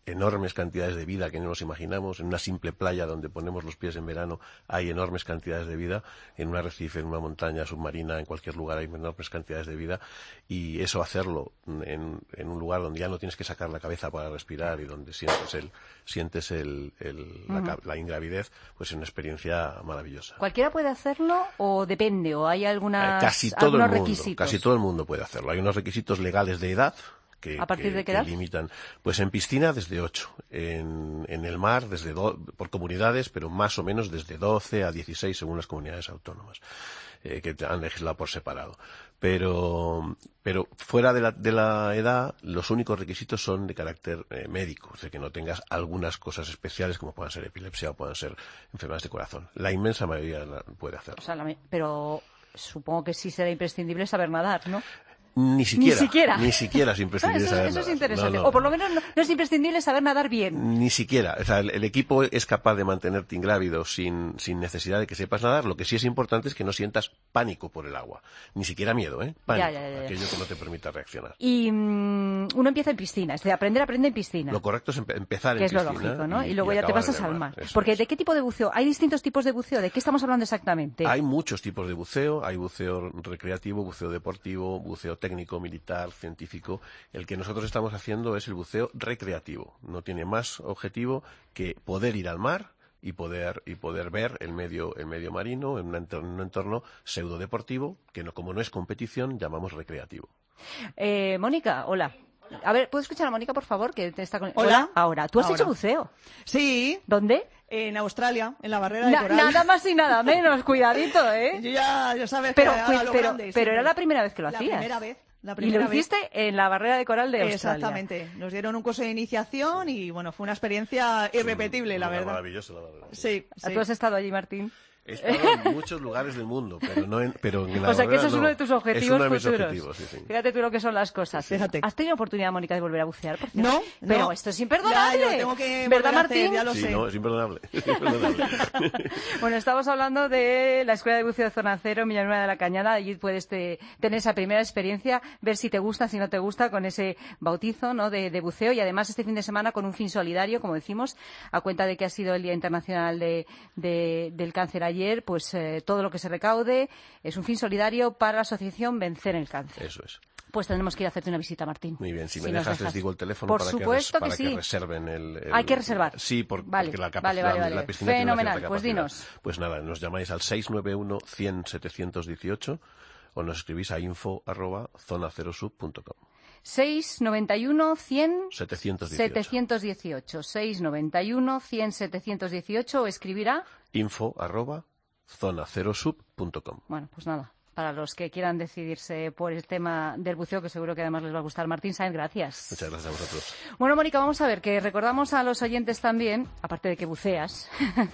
S18: enormes cantidades de vida que no nos imaginamos. En una simple playa donde ponemos los pies en verano hay enormes cantidades de vida. En un arrecife, en una montaña submarina, en cualquier lugar hay enormes cantidades de vida. Y eso hacerlo en, en un lugar donde ya no tienes que sacar la cabeza para respirar y donde sientes el, sientes el, el, uh-huh. la, la ingravidez, pues es una experiencia maravillosa.
S3: ¿Cualquiera puede hacerlo o depende? ¿O hay algunas,
S18: eh, casi todo
S3: algunos
S18: el mundo,
S3: requisitos?
S18: Casi todo el mundo puede hacerlo. Hay unos requisitos legales de edad. Que,
S3: ¿A partir
S18: que,
S3: de qué
S18: que
S3: edad?
S18: limitan. Pues en piscina desde ocho, en, en el mar desde do, por comunidades, pero más o menos desde doce a dieciséis según las comunidades autónomas, eh, que han legislado por separado. Pero, pero fuera de la, de la edad, los únicos requisitos son de carácter eh, médico, o sea, que no tengas algunas cosas especiales como puedan ser epilepsia o puedan ser enfermedades de corazón. La inmensa mayoría puede hacerlo.
S3: O sea, la, pero supongo que sí será imprescindible saber nadar, ¿no?
S18: Ni siquiera,
S3: ni siquiera,
S18: ni siquiera es imprescindible
S3: eso,
S18: saber
S3: eso
S18: nadar.
S3: es interesante.
S18: No, no.
S3: O por lo menos no, no es imprescindible saber nadar bien.
S18: Ni siquiera. O sea, el, el equipo es capaz de mantenerte ingrávido sin, sin necesidad de que sepas nadar. Lo que sí es importante es que no sientas pánico por el agua. Ni siquiera miedo, ¿eh? Pánico.
S3: Ya, ya, ya, ya.
S18: Aquello que no te permita reaccionar.
S3: Y mmm, uno empieza en piscina. Es de aprender, aprende en piscina.
S18: Lo correcto es empe empezar
S3: que
S18: en
S3: piscina.
S18: piscina.
S3: Que es lo lógico, ¿no? Y,
S18: y
S3: luego
S18: y
S3: ya te pasas al mar. Porque
S18: es.
S3: ¿de qué tipo de buceo? Hay distintos tipos de buceo. ¿De qué estamos hablando exactamente?
S18: Hay muchos tipos de buceo. Hay buceo recreativo, buceo deportivo, buceo técnico, militar, científico. El que nosotros estamos haciendo es el buceo recreativo. No tiene más objetivo que poder ir al mar y poder y poder ver el medio el medio marino en un entorno, en un entorno pseudodeportivo que no, como no es competición, llamamos recreativo.
S3: Eh, Mónica, hola. A ver, ¿puedo escuchar a Mónica, por favor? Que te está con...
S4: Hola.
S3: Hola. Ahora, ¿tú has
S4: Ahora.
S3: hecho buceo?
S4: Sí.
S3: ¿Dónde?
S4: En Australia, en la barrera de
S3: Na
S4: coral.
S3: Nada más y nada menos, cuidadito, ¿eh?
S4: Yo ya, ya sabes
S3: pero,
S4: que a
S3: pues,
S4: lo
S3: pero,
S4: grande,
S3: pero
S4: siempre.
S3: era la primera vez que lo hacías.
S4: La primera vez. La
S3: y
S4: primera
S3: lo hiciste
S4: vez.
S3: en la barrera de coral de Australia.
S4: Exactamente. Nos dieron un curso de iniciación y, bueno, fue una experiencia irrepetible, la verdad.
S18: Maravilloso, la verdad.
S4: Sí, sí.
S3: ¿Tú has estado allí, Martín?
S18: He estado en muchos lugares del mundo, pero no en, pero en la
S3: O sea que
S18: barrera,
S3: eso es
S18: no.
S3: uno de tus objetivos
S18: es uno de mis
S3: futuros.
S18: objetivos, sí, sí.
S3: Fíjate tú lo que son las cosas.
S4: Fíjate.
S3: ¿Has tenido oportunidad, Mónica, de volver a bucear? Por cierto?
S4: No,
S3: Pero
S4: no.
S3: esto es imperdonable.
S4: Ya, yo tengo que
S3: ¿Verdad,
S4: volver a hacer,
S3: Martín?
S4: ya lo
S18: Sí,
S4: sé.
S18: no, es imperdonable. Es imperdonable.
S3: Bueno, estamos hablando de la Escuela de Buceo de Zona Cero, en Villanueva de la Cañada. Allí puedes te, tener esa primera experiencia, ver si te gusta, si no te gusta, con ese bautizo, ¿no?, de, de buceo. Y además este fin de semana con un fin solidario, como decimos, a cuenta de que ha sido el Día Internacional de, de, del Cáncer ayer, pues eh, todo lo que se recaude es un fin solidario para la asociación Vencer el Cáncer.
S18: Eso es.
S3: Pues tenemos que ir a hacerte una visita, Martín.
S18: Muy bien, si,
S3: Si
S18: me
S3: nos
S18: dejas,
S3: dejas.
S18: les digo el teléfono
S3: Por
S18: para,
S3: supuesto
S18: que, res,
S3: que
S18: para
S3: sí.
S18: que reserven el, el...
S3: Hay que reservar.
S18: Sí, por,
S3: vale,
S18: porque la
S3: vale,
S18: capacidad,
S3: vale,
S18: la,
S3: vale.
S18: la piscina tiene una
S3: Fenomenal,
S18: cierta
S3: pues
S18: capacidad.
S3: dinos.
S18: Pues nada, nos llamáis al seis nueve uno, cien, setecientos dieciocho o nos escribís a info arroba zona cero sub punto com.
S3: seis noventa y uno, cien,
S18: setecientos
S3: dieciocho. seis noventa y uno, cien, setecientos dieciocho o escribirá
S18: info arroba zona cero sub punto com.
S3: Bueno, pues nada, para los que quieran decidirse por el tema del buceo, que seguro que además les va a gustar. Martín Sáenz, gracias.
S18: Muchas gracias a vosotros.
S3: Bueno, Mónica, vamos a ver, que recordamos a los oyentes también, aparte de que buceas,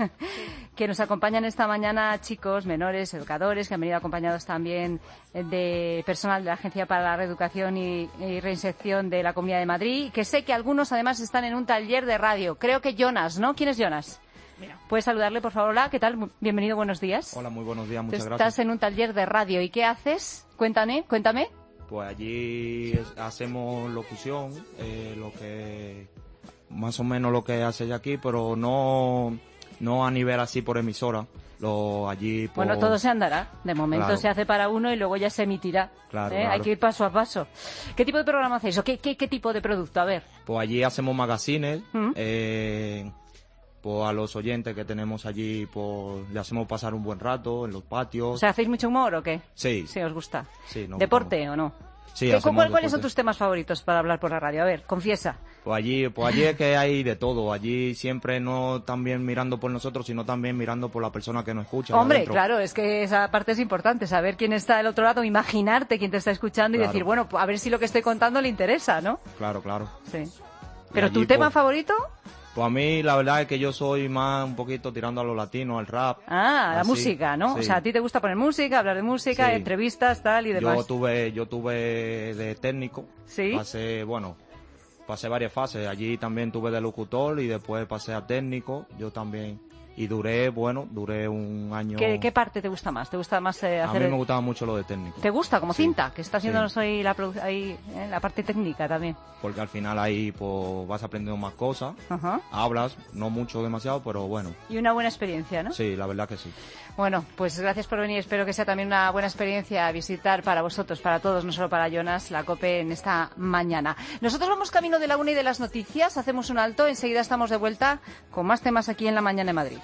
S3: que nos acompañan esta mañana chicos, menores, educadores, que han venido acompañados también de personal de la Agencia para la Reeducación y, y Reinserción de la Comunidad de Madrid, que sé que algunos además están en un taller de radio. Creo que Jonas, ¿no? ¿Quién es Jonas?
S4: Mira.
S3: ¿Puedes saludarle, por favor? Hola, ¿qué tal? Bienvenido, buenos días.
S6: Hola, muy buenos días, muchas
S3: Tú
S6: gracias.
S3: Estás en un taller de radio. ¿Y qué haces? Cuéntame, cuéntame.
S6: Pues allí es- hacemos locución, eh, lo que más o menos lo que hace aquí, pero no no a nivel así por emisora. Lo allí por...
S3: Bueno, todo se andará. De momento
S6: Claro.
S3: se hace para uno y luego ya se emitirá.
S6: Claro,
S3: ¿eh?
S6: claro.
S3: Hay que ir paso a paso. ¿Qué tipo de programa hacéis? ¿O qué, qué, qué tipo de producto? A ver.
S6: Pues allí hacemos magazines,
S3: ¿Mm?
S6: eh, pues a los oyentes que tenemos allí, pues le hacemos pasar un buen rato en los patios.
S3: O sea, ¿hacéis mucho humor o qué?
S6: Sí.
S3: Sí, os gusta.
S6: Sí, nos
S3: ¿Deporte o no?
S6: Sí,
S3: ¿Qué-
S6: hacemos
S3: cuál- ¿Cuáles son
S6: deporte.
S3: tus temas favoritos para hablar por la radio? A ver, confiesa.
S6: Pues allí, pues allí es que hay de todo. Allí siempre no también mirando por nosotros, sino también mirando por la persona que nos escucha. ahí
S3: Hombre,
S6: adentro.
S3: claro, es que esa parte es importante, saber quién está del otro lado, imaginarte quién te está escuchando y
S6: Claro.
S3: decir, bueno, pues a ver si lo que estoy contando le interesa, ¿no?
S6: Claro, claro.
S3: Sí.
S6: Y
S3: ¿Pero tu
S6: allí,
S3: tema
S6: pues,
S3: favorito?
S6: Pues a mí la verdad es que yo soy más un poquito tirando a lo latino, al rap.
S3: Ah, la
S6: así,
S3: música, ¿no?
S6: sí.
S3: O sea, a ti te gusta poner música, hablar de música,
S6: Sí.
S3: entrevistas, tal y demás.
S6: Yo tuve, yo tuve de técnico.
S3: Sí.
S6: Pasé, bueno, pasé varias fases. Allí también tuve de locutor y después pasé a técnico. Yo también y duré, bueno, duré un año...
S3: ¿Qué, qué parte te gusta más? ¿Te gusta más eh, hacer...?
S6: A mí me gustaba mucho lo de técnico.
S3: ¿Te gusta como
S6: sí.
S3: cinta? Que está haciendo
S6: sí.
S3: ahí, la, ahí eh, la parte técnica también.
S6: Porque al final ahí pues vas aprendiendo más cosas,
S3: Ajá.
S6: hablas, no mucho demasiado, pero bueno.
S3: Y una buena experiencia, ¿no?
S6: Sí, la verdad que sí.
S3: Bueno, pues gracias por venir. Espero que sea también una buena experiencia visitar para vosotros, para todos, no solo para Jonas, la COPE en esta mañana. Nosotros vamos camino de la una y de las noticias, hacemos un alto, enseguida estamos de vuelta con más temas aquí en La Mañana de Madrid.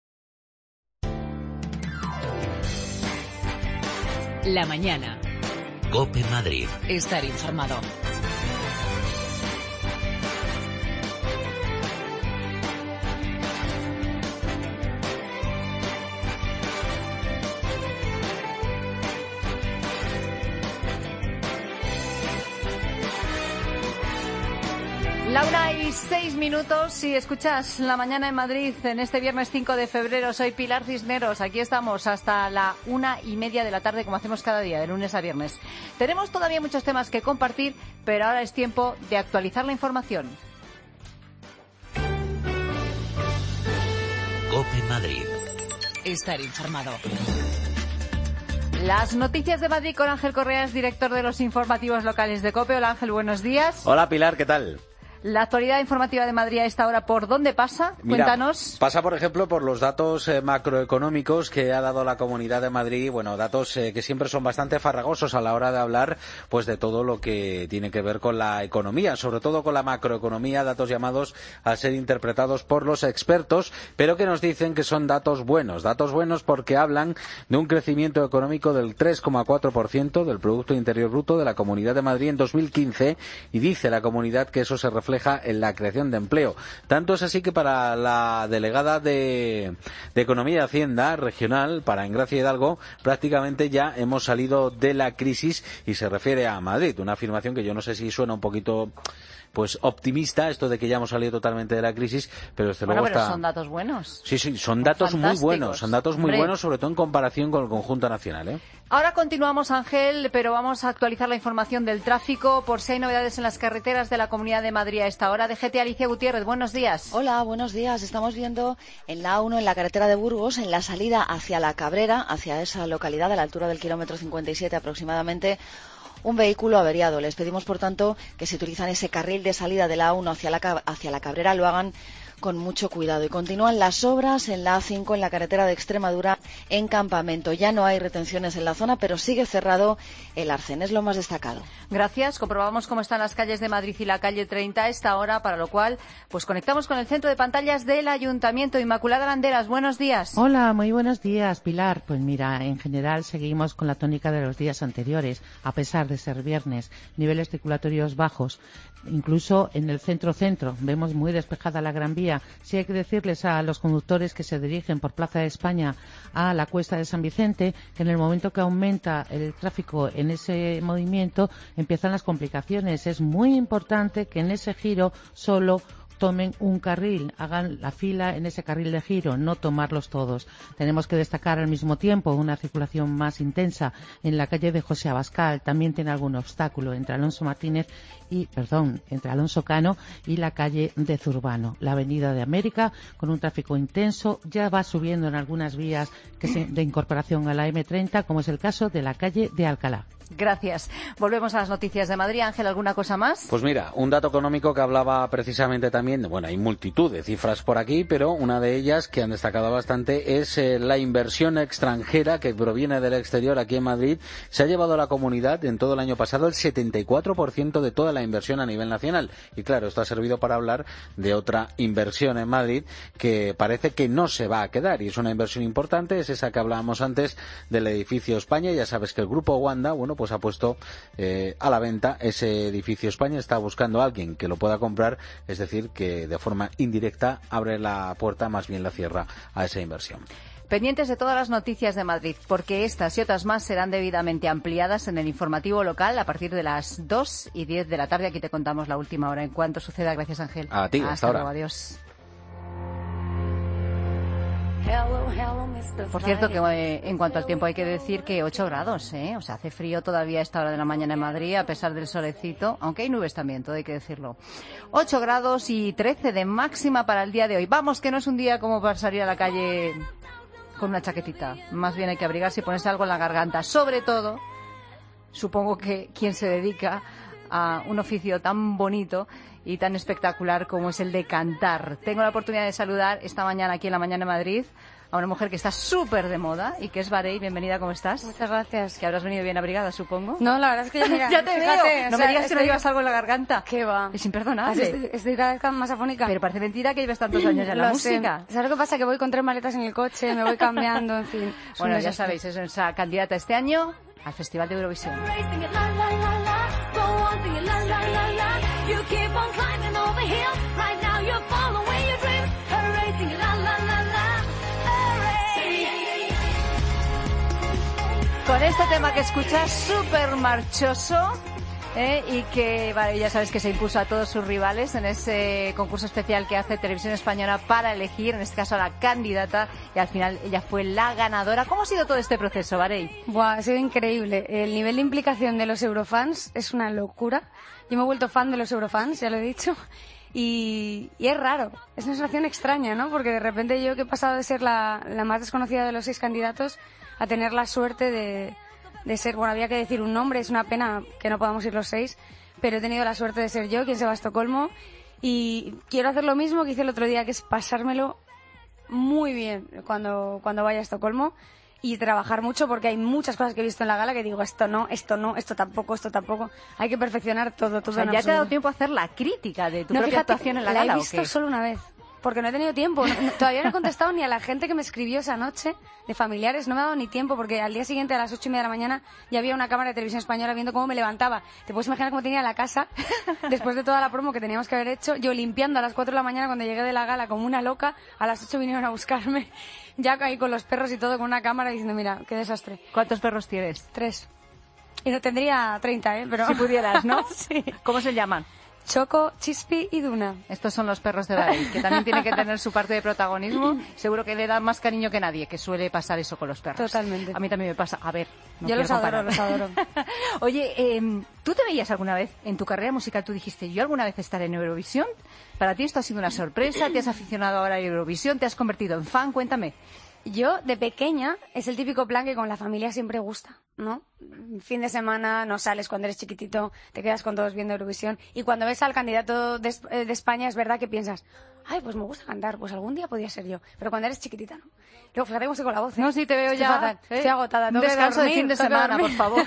S1: La mañana.
S2: COPE Madrid.
S1: Estar informado.
S3: La una y seis minutos, si escuchas La Mañana en Madrid en este viernes cinco de febrero, soy Pilar Cisneros, aquí estamos hasta la una y media de la tarde como hacemos cada día, de lunes a viernes. Tenemos todavía muchos temas que compartir, pero ahora es tiempo de actualizar la información.
S2: COPE Madrid.
S1: Estar informado.
S3: Las noticias de Madrid con Ángel Correas, director de los informativos locales de COPE. Hola Ángel, buenos días.
S7: Hola Pilar, ¿qué tal?
S3: La actualidad informativa de Madrid a esta hora, ¿por dónde pasa?
S7: Mira,
S3: Cuéntanos.
S7: Pasa, por ejemplo, por los datos eh, macroeconómicos que ha dado la Comunidad de Madrid. Bueno, datos eh, que siempre son bastante farragosos a la hora de hablar pues de todo lo que tiene que ver con la economía, sobre todo con la macroeconomía, datos llamados a ser interpretados por los expertos, pero que nos dicen que son datos buenos. Datos buenos porque hablan de un crecimiento económico del tres coma cuatro por ciento del Producto Interior Bruto de la Comunidad de Madrid en dos mil quince, y dice la Comunidad que eso se refleja en la creación de empleo. Tanto es así que para la delegada de, de Economía y Hacienda regional, para Engracia Hidalgo, prácticamente ya hemos salido de la crisis, y se refiere a Madrid. Una afirmación que yo no sé si suena un poquito pues optimista, esto de que ya hemos salido totalmente de la crisis, pero desde
S3: bueno,
S7: luego
S3: pero
S7: está...
S3: son datos buenos.
S7: Sí, sí, son datos muy buenos, son datos muy
S3: Hombre.
S7: buenos, sobre todo en comparación con el conjunto nacional, ¿eh?
S3: Ahora continuamos, Ángel, pero vamos a actualizar la información del tráfico por si hay novedades en las carreteras de la Comunidad de Madrid a esta hora. D G T, Alicia Gutiérrez, buenos días.
S10: Hola, buenos días. Estamos viendo en la A uno, en la carretera de Burgos, en la salida hacia La Cabrera, hacia esa localidad, a la altura del kilómetro cincuenta y siete aproximadamente, un vehículo averiado. Les pedimos, por tanto, que si utilizan ese carril de salida de la A uno hacia la, hacia la Cabrera lo hagan con mucho cuidado. Y continúan las obras en la A cinco, en la carretera de Extremadura, en Campamento. Ya no hay retenciones en la zona, pero sigue cerrado el arcén. Es lo más destacado.
S3: Gracias. Comprobamos cómo están las calles de Madrid y la calle treinta a esta hora, para lo cual pues conectamos con el centro de pantallas del Ayuntamiento. Inmaculada Banderas, buenos días.
S20: Hola, muy buenos días, Pilar. Pues mira, en general seguimos con la tónica de los días anteriores, a pesar de ser viernes. Niveles circulatorios bajos. Incluso en el centro-centro vemos muy despejada la Gran Vía. Sí hay que decirles a los conductores que se dirigen por Plaza de España a la Cuesta de San Vicente que en el momento que aumenta el tráfico en ese movimiento empiezan las complicaciones. Es muy importante que en ese giro solo tomen un carril, hagan la fila en ese carril de giro, no tomarlos todos. Tenemos que destacar al mismo tiempo una circulación más intensa en la calle de José Abascal. También tiene algún obstáculo entre Alonso Martínez y, perdón, entre Alonso Cano y la calle de Zurbano. La avenida de América, con un tráfico intenso, ya va subiendo en algunas vías que se, de incorporación a la eme treinta, como es el caso de la calle de Alcalá.
S3: Gracias. Volvemos a las noticias de Madrid. Ángel, ¿alguna cosa más?
S7: Pues mira, un dato económico que hablaba precisamente también, bueno, hay multitud de cifras por aquí, pero una de ellas que han destacado bastante es eh, la inversión extranjera que proviene del exterior aquí en Madrid. Se ha llevado a la comunidad en todo el año pasado el setenta y cuatro por ciento de toda la inversión a nivel nacional. Y claro, esto ha servido para hablar de otra inversión en Madrid que parece que no se va a quedar, y es una inversión importante, es esa que hablábamos antes del edificio España. Ya sabes que el grupo Wanda, bueno, pues ha puesto eh, a la venta ese edificio España, está buscando a alguien que lo pueda comprar, es decir, que de forma indirecta abre la puerta, más bien la cierra, a esa inversión.
S3: Pendientes de todas las noticias de Madrid, porque estas y otras más serán debidamente ampliadas en el informativo local a partir de las dos y diez de la tarde. Aquí te contamos la última hora en cuanto suceda. Gracias, Ángel.
S7: A ti, hasta, hasta ahora.
S3: Luego, adiós.
S11: Hello, hello, mister
S3: Por cierto, que eh, en cuanto al tiempo hay que decir que ocho grados, ¿eh? O sea, hace frío todavía a esta hora de la mañana en Madrid, a pesar del solecito, aunque hay nubes también, todo hay que decirlo. ocho grados y trece de máxima para el día de hoy. Vamos, que no es un día como para salir a la calle con una chaquetita. Más bien hay que abrigarse y ponerse algo en la garganta. Sobre todo, supongo que quien se dedica a un oficio tan bonito y tan espectacular como es el de cantar. Tengo la oportunidad de saludar esta mañana aquí en La Mañana de Madrid a una mujer que está súper de moda y que es Varey. Bienvenida, ¿cómo estás?
S11: Muchas gracias.
S3: Que habrás venido bien abrigada, supongo.
S11: No, la verdad es que ya, mira,
S3: ya te
S11: fíjate,
S3: veo. No
S11: o sea,
S3: me digas
S11: estoy...
S3: que no llevas algo en la garganta.
S11: ¿Qué va?
S3: Es imperdonable.
S11: Estoy, estoy cada vez más afónica.
S3: Pero parece mentira que lleves tantos años ya en la
S11: Lo
S3: música.
S11: sé. ¿Sabes lo que pasa? Que voy con tres maletas en el coche, me voy cambiando, en fin.
S3: Bueno, ya sabéis, es esa candidata este año al Festival de Eurovisión. Con este tema que escuchas, súper marchoso, ¿eh? Y que, vale, ya sabes que se impuso a todos sus rivales en ese concurso especial que hace Televisión Española para elegir, en este caso, a la candidata, y al final ella fue la ganadora. ¿Cómo ha sido todo este proceso, Varey?
S11: Buah, ha sido increíble. El nivel de implicación de los eurofans es una locura. Yo me he vuelto fan de los eurofans, ya lo he dicho. Y, y es raro, es una sensación extraña, ¿no? Porque de repente yo que he pasado de ser la, la más desconocida de los seis candidatos a tener la suerte de, de ser, bueno, había que decir un nombre, es una pena que no podamos ir los seis, pero he tenido la suerte de ser yo quien se va a Estocolmo y quiero hacer lo mismo que hice el otro día, que es pasármelo muy bien cuando, cuando vaya a Estocolmo y trabajar mucho, porque hay muchas cosas que he visto en la gala que digo, esto no, esto no, esto tampoco, esto tampoco. Hay que perfeccionar todo, todo.
S3: O sea,
S11: en
S3: ya te ha
S11: absoluto.
S3: dado tiempo a hacer la crítica de tu
S11: No,
S3: propia
S11: fíjate,
S3: actuación en la,
S11: la
S3: gala,
S11: he
S3: ¿o
S11: visto
S3: qué?
S11: solo una vez, porque no he tenido tiempo. No, no, todavía no he contestado ni a la gente que me escribió esa noche de familiares. No me ha dado ni tiempo, porque al día siguiente a las ocho y media de la mañana ya había una cámara de Televisión Española viendo cómo me levantaba. Te puedes imaginar cómo tenía la casa después de toda la promo que teníamos que haber hecho. Yo limpiando a las cuatro de la mañana cuando llegué de la gala como una loca. A las ocho vinieron a buscarme, ya ahí con los perros y todo, con una cámara diciendo, mira, qué desastre.
S3: ¿Cuántos perros tienes?
S11: Tres. Y no tendría treinta, ¿eh? Pero...
S3: Si pudieras, ¿no?
S11: Sí.
S3: ¿Cómo se llaman?
S11: Choco, Chispi y Duna.
S3: Estos son los perros de Varey, que también tienen que tener su parte de protagonismo. Seguro que le dan más cariño que nadie, que suele pasar eso con los perros.
S11: Totalmente.
S3: A mí también me pasa. A ver, no
S11: yo
S3: quiero
S11: los adoro,
S3: comparar.
S11: los adoro.
S3: Oye, eh, ¿tú te veías alguna vez en tu carrera musical? Tú dijiste, ¿yo alguna vez estaré en Eurovisión? ¿Para ti esto ha sido una sorpresa? ¿Te has aficionado ahora a Eurovisión? ¿Te has convertido en fan? Cuéntame.
S11: Yo, de pequeña, es el típico plan que con la familia siempre gusta, ¿no? Fin de semana, no sales cuando eres chiquitito, te quedas con todos viendo Eurovisión. Y cuando ves al candidato de, de España, es verdad que piensas, ay, pues me gusta cantar, pues algún día podría ser yo. Pero cuando eres chiquitita, ¿no? Luego, fíjate cómo estoy con la voz, ¿eh?
S3: No, sí, te veo
S11: estoy
S3: ya.
S11: Fatal,
S3: ¿eh?
S11: Estoy agotada.
S3: Un
S11: Tengo que
S3: descanso
S11: dormir,
S3: de fin de
S11: tengo que
S3: semana, por
S11: dormir.
S3: favor.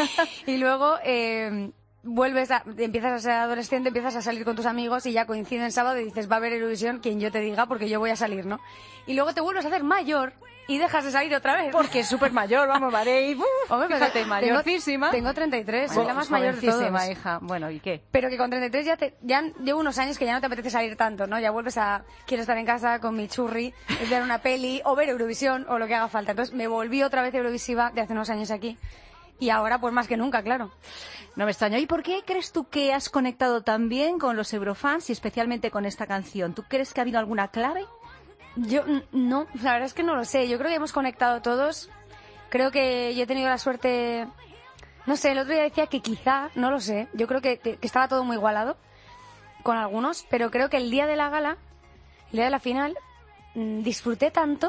S11: Y luego... Eh, vuelves a, empiezas a ser adolescente, empiezas a salir con tus amigos y ya coinciden sábado y dices, va a haber Eurovisión, quien yo te diga, porque yo voy a salir, ¿no? Y luego te vuelves a hacer mayor y dejas de salir otra vez.
S3: Porque es súper mayor, vamos, Varey.
S11: Hombre, pero
S3: Fíjate,
S11: tengo-
S3: mayorcísima.
S11: Tengo treinta y tres, soy la más
S3: Pues
S11: mayor de todos.
S3: jovencísima, hija. Bueno, ¿y qué?
S11: Pero que con treinta y tres ya, te, ya llevo unos años que ya no te apetece salir tanto, ¿no? Ya vuelves a, quiero estar en casa con mi churri, ver una peli, o ver Eurovisión, o lo que haga falta. Entonces me volví otra vez Eurovisiva de hace unos años aquí. Y ahora, pues más que nunca, claro.
S3: No me extraño. ¿Y por qué crees tú que has conectado tan bien con los Eurofans y especialmente con esta canción? ¿Tú crees que ha habido alguna clave?
S11: Yo n- no, la verdad es que no lo sé. Yo creo que hemos conectado todos. Creo que yo he tenido la suerte... No sé, el otro día decía que quizá, no lo sé. Yo creo que, que, que estaba todo muy igualado con algunos, pero creo que el día de la gala, el día de la final, mm, disfruté tanto.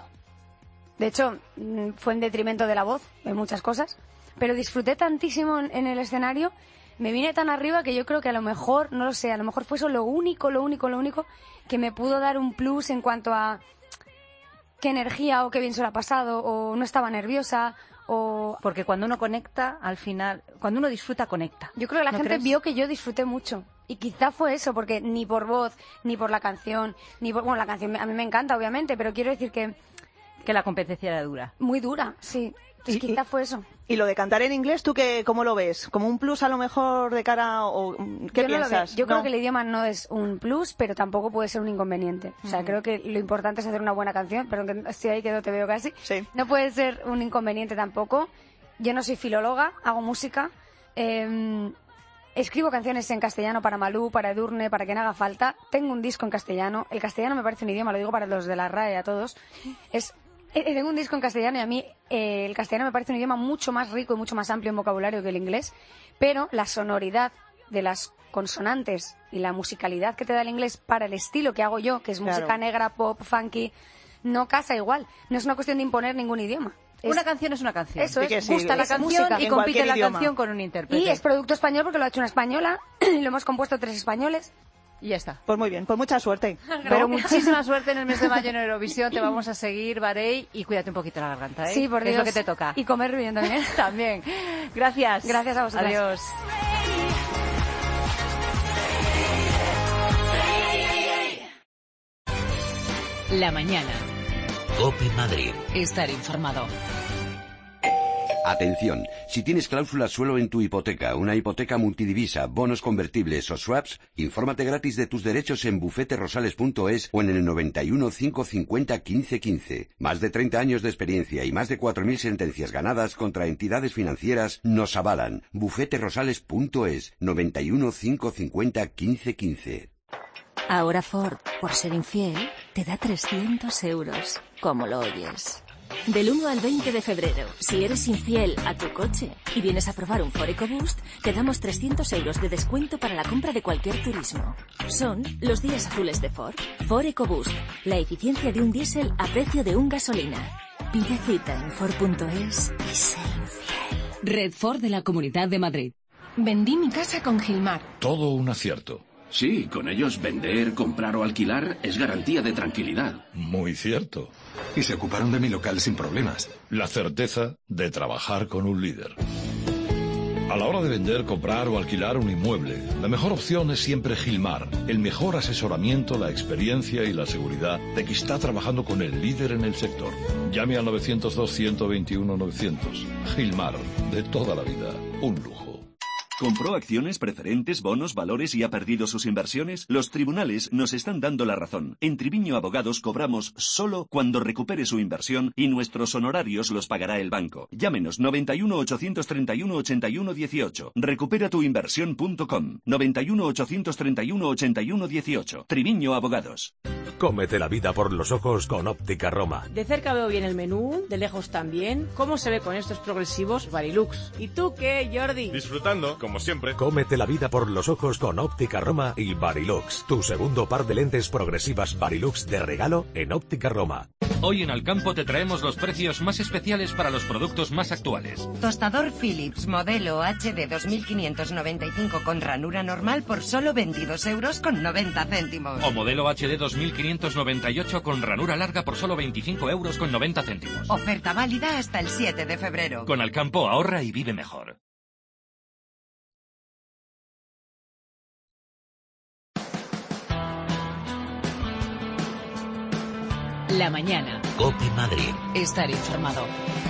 S11: De hecho, mm, fue en detrimento de la voz, en muchas cosas. Pero disfruté tantísimo en, en el escenario, me vine tan arriba que yo creo que a lo mejor, no lo sé, a lo mejor fue eso lo único, lo único, lo único que me pudo dar un plus en cuanto a qué energía o qué bien se lo ha pasado, o no estaba nerviosa, o...
S3: Porque cuando uno conecta, al final, cuando uno disfruta, conecta.
S11: Yo creo que la
S3: ¿No
S11: gente
S3: crees?
S11: vio que yo disfruté mucho. Y quizá fue eso, porque ni por voz, ni por la canción, ni por... Bueno, la canción a mí me encanta, obviamente, pero quiero decir que...
S3: Que la competencia era dura.
S11: Muy dura, sí. Pues
S4: Y-
S11: quizá fue eso.
S4: Y lo de cantar en inglés, ¿tú qué, cómo lo ves? ¿Como un plus a lo mejor de cara o qué
S11: Yo no lo
S4: piensas?
S11: veo. Yo creo
S4: ¿No?
S11: que el idioma no es un plus, pero tampoco puede ser un inconveniente. O sea,
S4: Ujú.
S11: creo que lo importante es hacer una buena canción, pero que estoy ahí que no te veo casi. No puede ser un inconveniente tampoco. Yo no soy filóloga, hago música. eh, escribo canciones en castellano para Malú, para Edurne, para quien haga falta. Tengo un disco en castellano. El castellano me parece un idioma, lo digo para los de la R A E, a todos. Es Eh, tengo un disco en castellano y a mí eh, el castellano me parece un idioma mucho más rico y mucho más amplio en vocabulario que el inglés, pero la sonoridad de las consonantes y la musicalidad que te da el inglés para el estilo que hago yo, que es
S3: Claro.
S11: música negra, pop, funky, no casa igual. No es una cuestión de imponer ningún idioma.
S3: Una
S11: Es-
S3: canción es una canción.
S11: Eso
S3: Sí
S11: es,
S3: que sí,
S11: gusta la
S3: es
S11: canción
S3: música.
S11: y
S3: En
S11: compite
S3: cualquier
S11: la
S3: idioma.
S11: canción
S3: con un intérprete.
S11: Y es producto español porque lo ha hecho una española y lo hemos compuesto tres españoles.
S3: Y ya está.
S4: Pues muy bien, pues mucha suerte.
S3: Pero muchísima suerte en el mes de mayo en Eurovisión. Te vamos a seguir, Varey, y cuídate un poquito la garganta, ¿eh?
S11: Sí, por
S3: Que es lo que
S11: Dios.
S3: te toca.
S11: Y comer bien también.
S3: También. Gracias.
S11: Gracias a vosotras.
S3: Adiós.
S1: La mañana.
S2: COPE Madrid.
S1: Estar informado.
S12: Atención, si tienes cláusulas suelo en tu hipoteca, una hipoteca multidivisa, bonos convertibles o swaps, infórmate gratis de tus derechos en bufete rosales punto es o en el noventa y uno, cinco cincuenta, quince quince. Más de treinta años de experiencia y más de cuatro mil sentencias ganadas contra entidades financieras nos avalan. bufete rosales punto es, noventa y uno, cinco cincuenta, quince quince.
S16: Ahora Ford, por ser infiel, te da trescientos euros. ¿Cómo lo oyes? Del uno al veinte de febrero, si eres infiel a tu coche y vienes a probar un Ford EcoBoost, te damos trescientos euros de descuento para la compra de cualquier turismo. Son los días azules de Ford. Ford EcoBoost, la eficiencia de un diésel a precio de un gasolina. Pide cita en Ford punto es y sé infiel.
S1: Red Ford de la Comunidad de Madrid.
S13: Vendí mi casa con Gilmar.
S21: Todo un acierto.
S22: Sí, con ellos vender, comprar o alquilar es garantía de tranquilidad.
S21: Muy cierto.
S23: Y se ocuparon de mi local sin problemas.
S21: La certeza de trabajar con un líder. A la hora de vender, comprar o alquilar un inmueble, la mejor opción es siempre Gilmar. El mejor asesoramiento, la experiencia y la seguridad de que está trabajando con el líder en el sector. Llame al novecientos dos, ciento veintiuno, novecientos. Gilmar, de toda la vida, un lujo.
S26: ¿Compró acciones, preferentes, bonos, valores y ha perdido sus inversiones? Los tribunales nos están dando la razón. En Triviño Abogados cobramos solo cuando recupere su inversión y nuestros honorarios los pagará el banco. Llámenos noventa y uno, ochocientos treinta y uno, ochenta y uno dieciocho. recupera tu inversión punto com. noventa y uno, ochocientos treinta y uno, ochenta y uno dieciocho. Triviño Abogados.
S27: Cómete la vida por los ojos con Óptica Roma.
S28: De cerca veo bien el menú, de lejos también. ¿Cómo se ve con estos progresivos Varilux? ¿Y tú qué, Jordi?
S29: Disfrutando, como siempre.
S27: Cómete la vida por los ojos con Óptica Roma y Varilux. Tu segundo par de lentes progresivas Varilux de regalo en Óptica Roma.
S30: Hoy en Alcampo te traemos los precios más especiales para los productos más actuales.
S31: Tostador Philips modelo H D dos mil quinientos noventa y cinco con ranura normal por solo veintidós euros con noventa céntimos.
S30: O modelo H D dos mil quinientos noventa y ocho con ranura larga por solo veinticinco euros con noventa céntimos.
S31: Oferta válida hasta el siete de febrero.
S30: Con Alcampo ahorra y vive mejor.
S1: La mañana.
S2: COPE Madrid.
S1: Estar informado.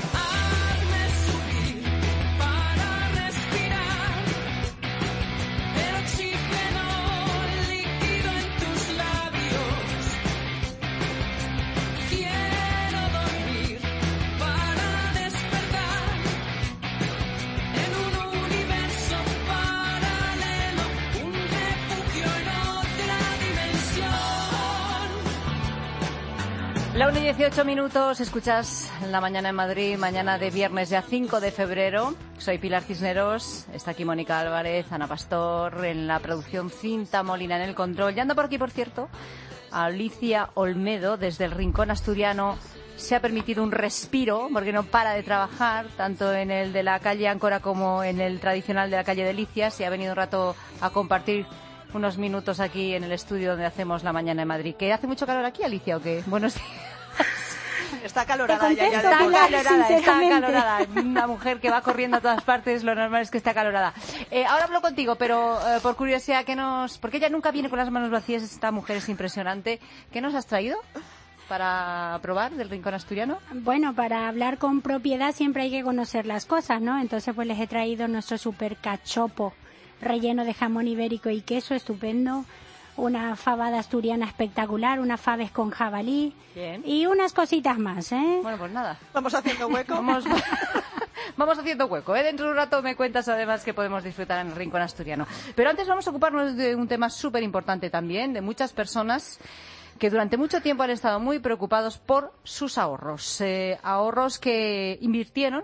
S3: La una y dieciocho minutos, escuchas La Mañana en Madrid, mañana de viernes ya cinco de febrero. Soy Pilar Cisneros, está aquí Mónica Álvarez, Ana Pastor, en la producción Cinta Molina en el control. Ya anda por aquí, por cierto, Alicia Olmedo, desde el Rincón Asturiano. Se ha permitido un respiro, porque no para de trabajar, tanto en el de la calle Áncora como en el tradicional de la calle Delicias, y ha venido un rato a compartir unos minutos aquí en el estudio donde hacemos La Mañana en Madrid. ¿Que hace mucho calor aquí, Alicia, o qué? Buenos días.
S4: Está acalorada ya, ya.
S3: Está
S4: Pilar,
S3: acalorada, está acalorada. Una mujer que va corriendo a todas partes, lo normal es que esté acalorada. Eh, ahora hablo contigo, pero eh, por curiosidad, ¿qué nos...? Porque ella nunca viene con las manos vacías, esta mujer es impresionante. ¿Qué nos has traído para probar del Rincón Asturiano?
S32: Bueno, para hablar con propiedad siempre hay que conocer las cosas, ¿no? Entonces pues les he traído nuestro super cachopo relleno de jamón ibérico y queso estupendo, una fabada asturiana espectacular, unas faves con jabalí.
S3: Bien.
S32: Y unas cositas más, ¿eh?
S3: Bueno, pues nada.
S4: Vamos haciendo hueco.
S3: Vamos, vamos haciendo hueco, ¿eh? Dentro de un rato me cuentas además que podemos disfrutar en el Rincón Asturiano. Pero antes vamos a ocuparnos de un tema súper importante también, de muchas personas que durante mucho tiempo han estado muy preocupados por sus ahorros. Eh, ahorros que invirtieron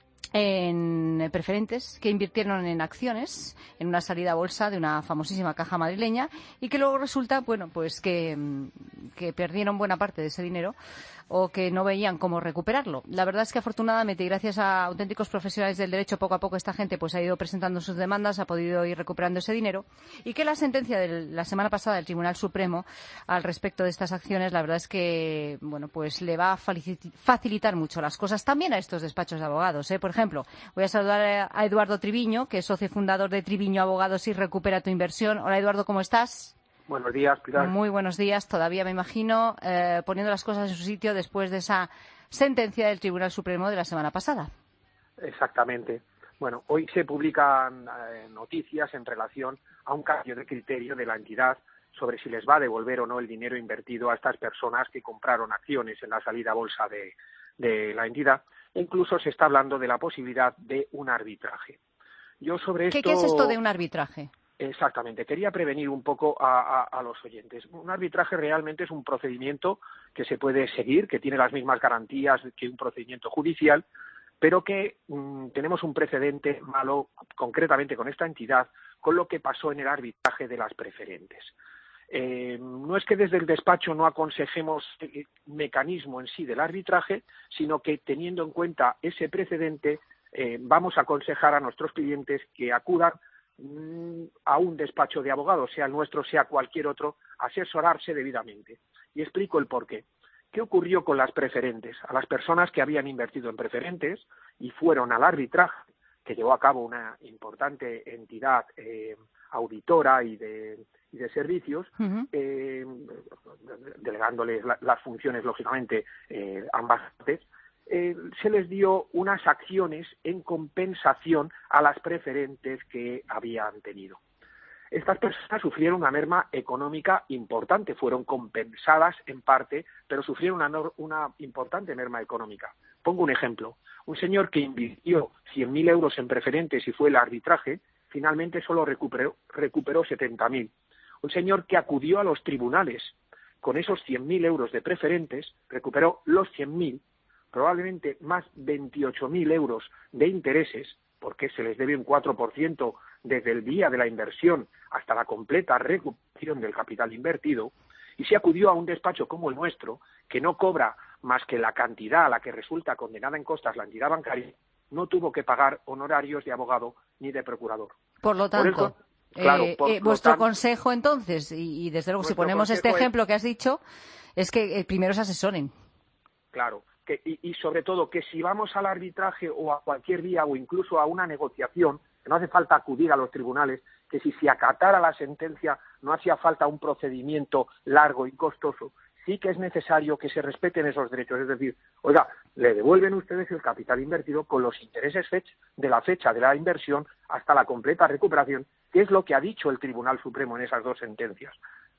S3: en preferentes, que invirtieron en acciones, en una salida a bolsa de una famosísima caja madrileña, y que luego resulta, bueno, pues que, que perdieron buena parte de ese dinero o que no veían cómo recuperarlo. La verdad es que afortunadamente, y gracias a auténticos profesionales del derecho, poco a poco esta gente pues ha ido presentando sus demandas, ha podido ir recuperando ese dinero, y que la sentencia de la semana pasada del Tribunal Supremo al respecto de estas acciones, la verdad es que, bueno, pues le va a facilitar mucho las cosas también a estos despachos de abogados, ¿eh? Por ejemplo, voy a saludar a Eduardo Triviño, que es socio fundador de Triviño Abogados y Recupera tu Inversión. Hola, Eduardo, ¿cómo estás?
S5: Buenos días, Pilar.
S3: Muy buenos días. Todavía me imagino eh, poniendo las cosas en su sitio después de esa sentencia del Tribunal Supremo de la semana pasada.
S5: Exactamente. Bueno, hoy se publican eh, noticias en relación a un cambio de criterio de la entidad sobre si les va a devolver o no el dinero invertido a estas personas que compraron acciones en la salida a bolsa de, de la entidad. E incluso se está hablando de la posibilidad de un arbitraje. Yo sobre esto...
S3: ¿Qué, ¿Qué es esto de un arbitraje?
S5: Exactamente. Quería prevenir un poco a, a, a los oyentes. Un arbitraje realmente es un procedimiento que se puede seguir, que tiene las mismas garantías que un procedimiento judicial, pero que mmm, tenemos un precedente malo, concretamente con esta entidad, con lo que pasó en el arbitraje de las preferentes. Eh, no es que desde el despacho no aconsejemos el mecanismo en sí del arbitraje, sino que teniendo en cuenta ese precedente, eh, vamos a aconsejar a nuestros clientes que acudan a un despacho de abogados, sea el nuestro, sea cualquier otro, asesorarse debidamente. Y explico el porqué. ¿Qué ocurrió con las preferentes? A las personas que habían invertido en preferentes y fueron al arbitraje, que llevó a cabo una importante entidad eh, auditora y de, y de servicios, uh-huh. eh, delegándoles la, las funciones, lógicamente, eh, ambas partes, Eh, se les dio unas acciones en compensación a las preferentes que habían tenido. Estas personas sufrieron una merma económica importante, fueron compensadas en parte, pero sufrieron una, una importante merma económica. Pongo un ejemplo. Un señor que invirtió cien mil euros en preferentes y fue el arbitraje, finalmente solo recuperó, recuperó setenta mil. Un señor que acudió a los tribunales con esos cien mil euros de preferentes, recuperó los cien mil, probablemente más veintiocho mil euros de intereses, porque se les debe un cuatro por ciento desde el día de la inversión hasta la completa recuperación del capital invertido, y se acudió a un despacho como el nuestro, que no cobra más que la cantidad a la que resulta condenada en costas la entidad bancaria, no tuvo que pagar honorarios de abogado ni de procurador.
S3: Por lo tanto, por el, claro, eh, por, eh, vuestro tanto, consejo entonces, y, y desde luego si ponemos este ejemplo que has dicho, es que eh, primero se asesoren.
S5: Claro. Que, y, y sobre todo que si vamos al arbitraje o a cualquier vía o incluso a una negociación, que no hace falta acudir a los tribunales, que si se acatara la sentencia no hacía falta un procedimiento largo y costoso, sí que es necesario que se respeten esos derechos. Es decir, oiga, le devuelven ustedes el capital invertido con los intereses fech- de la fecha de la inversión hasta la completa recuperación, que es lo que ha dicho el Tribunal Supremo en esas dos sentencias.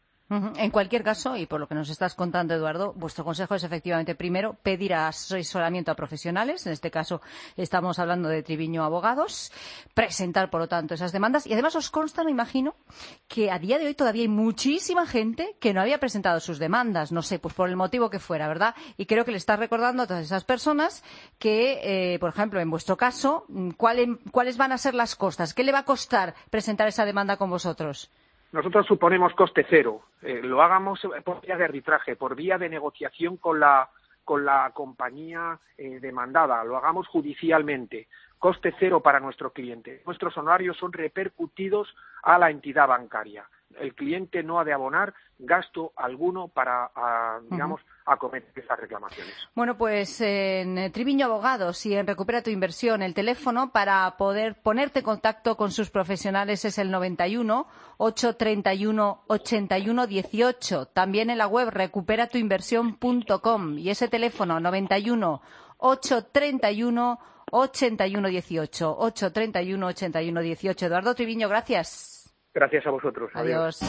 S3: En cualquier caso, y por lo que nos estás contando, Eduardo, vuestro consejo es efectivamente, primero, pedir asesoramiento a profesionales. En este caso, estamos hablando de Triviño Abogados. Presentar, por lo tanto, esas demandas. Y además os consta, me imagino, que a día de hoy todavía hay muchísima gente que no había presentado sus demandas. No sé, pues por el motivo que fuera, ¿verdad? Y creo que le estás recordando a todas esas personas que, eh, por ejemplo, en vuestro caso, ¿cuáles, ¿cuáles van a ser las costas? ¿Qué le va a costar presentar esa demanda con vosotros?
S5: Nosotros suponemos coste cero. Eh, lo hagamos por vía de arbitraje, por vía de negociación con la con la compañía eh, demandada, lo hagamos judicialmente. Coste cero para nuestro cliente. Nuestros honorarios son repercutidos a la entidad bancaria. El cliente no ha de abonar gasto alguno para, a, digamos, uh-huh. acometer esas reclamaciones.
S3: Bueno, pues en Triviño Abogados y en Recupera tu Inversión, el teléfono para poder ponerte en contacto con sus profesionales es el noventa y uno, ochocientos treinta y uno, ochenta y uno dieciocho. También en la web recupera tu inversión punto com y ese teléfono noventa y uno, ochocientos treinta y uno, ochenta y uno dieciocho. ochocientos treinta y uno, ochenta y uno dieciocho. Eduardo Triviño, gracias.
S5: Gracias a vosotros.
S3: Adiós.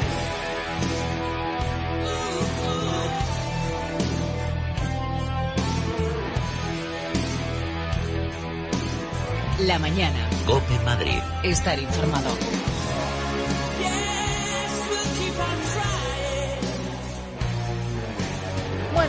S1: La mañana.
S2: COPE Madrid.
S1: Estar informado.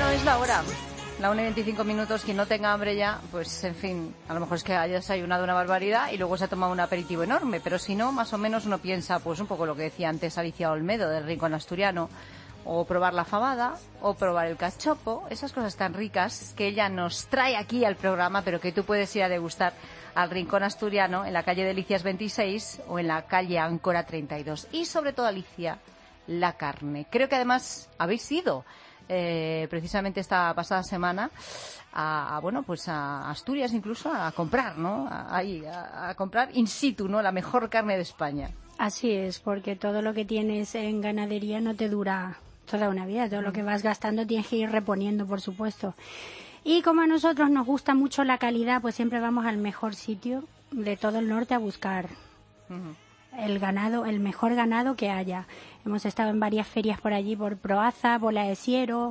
S3: Bueno, es la hora. La una y veinticinco minutos. Quien no tenga hambre ya, pues en fin, a lo mejor es que haya desayunado una barbaridad y luego se ha tomado un aperitivo enorme. Pero si no, más o menos uno piensa, pues un poco lo que decía antes Alicia Olmedo del Rincón Asturiano, o probar la fabada, o probar el cachopo, esas cosas tan ricas que ella nos trae aquí al programa, pero que tú puedes ir a degustar al Rincón Asturiano en la calle Delicias veintiséis o en la calle Áncora treinta y dos. Y sobre todo, Alicia, la carne. Creo que además habéis ido eh, precisamente esta pasada semana a, a bueno pues a Asturias incluso a comprar, ¿no? Ahí a, a comprar in situ, ¿no? La mejor carne de España.
S32: Así es, porque todo lo que tienes en ganadería no te dura toda una vida. Todo lo que vas gastando tienes que ir reponiendo, por supuesto. Y como a nosotros nos gusta mucho la calidad, pues siempre vamos al mejor sitio de todo el norte a buscar uh-huh. el ganado, el mejor ganado que haya. Hemos estado en varias ferias por allí, por Proaza, Bola de Siero,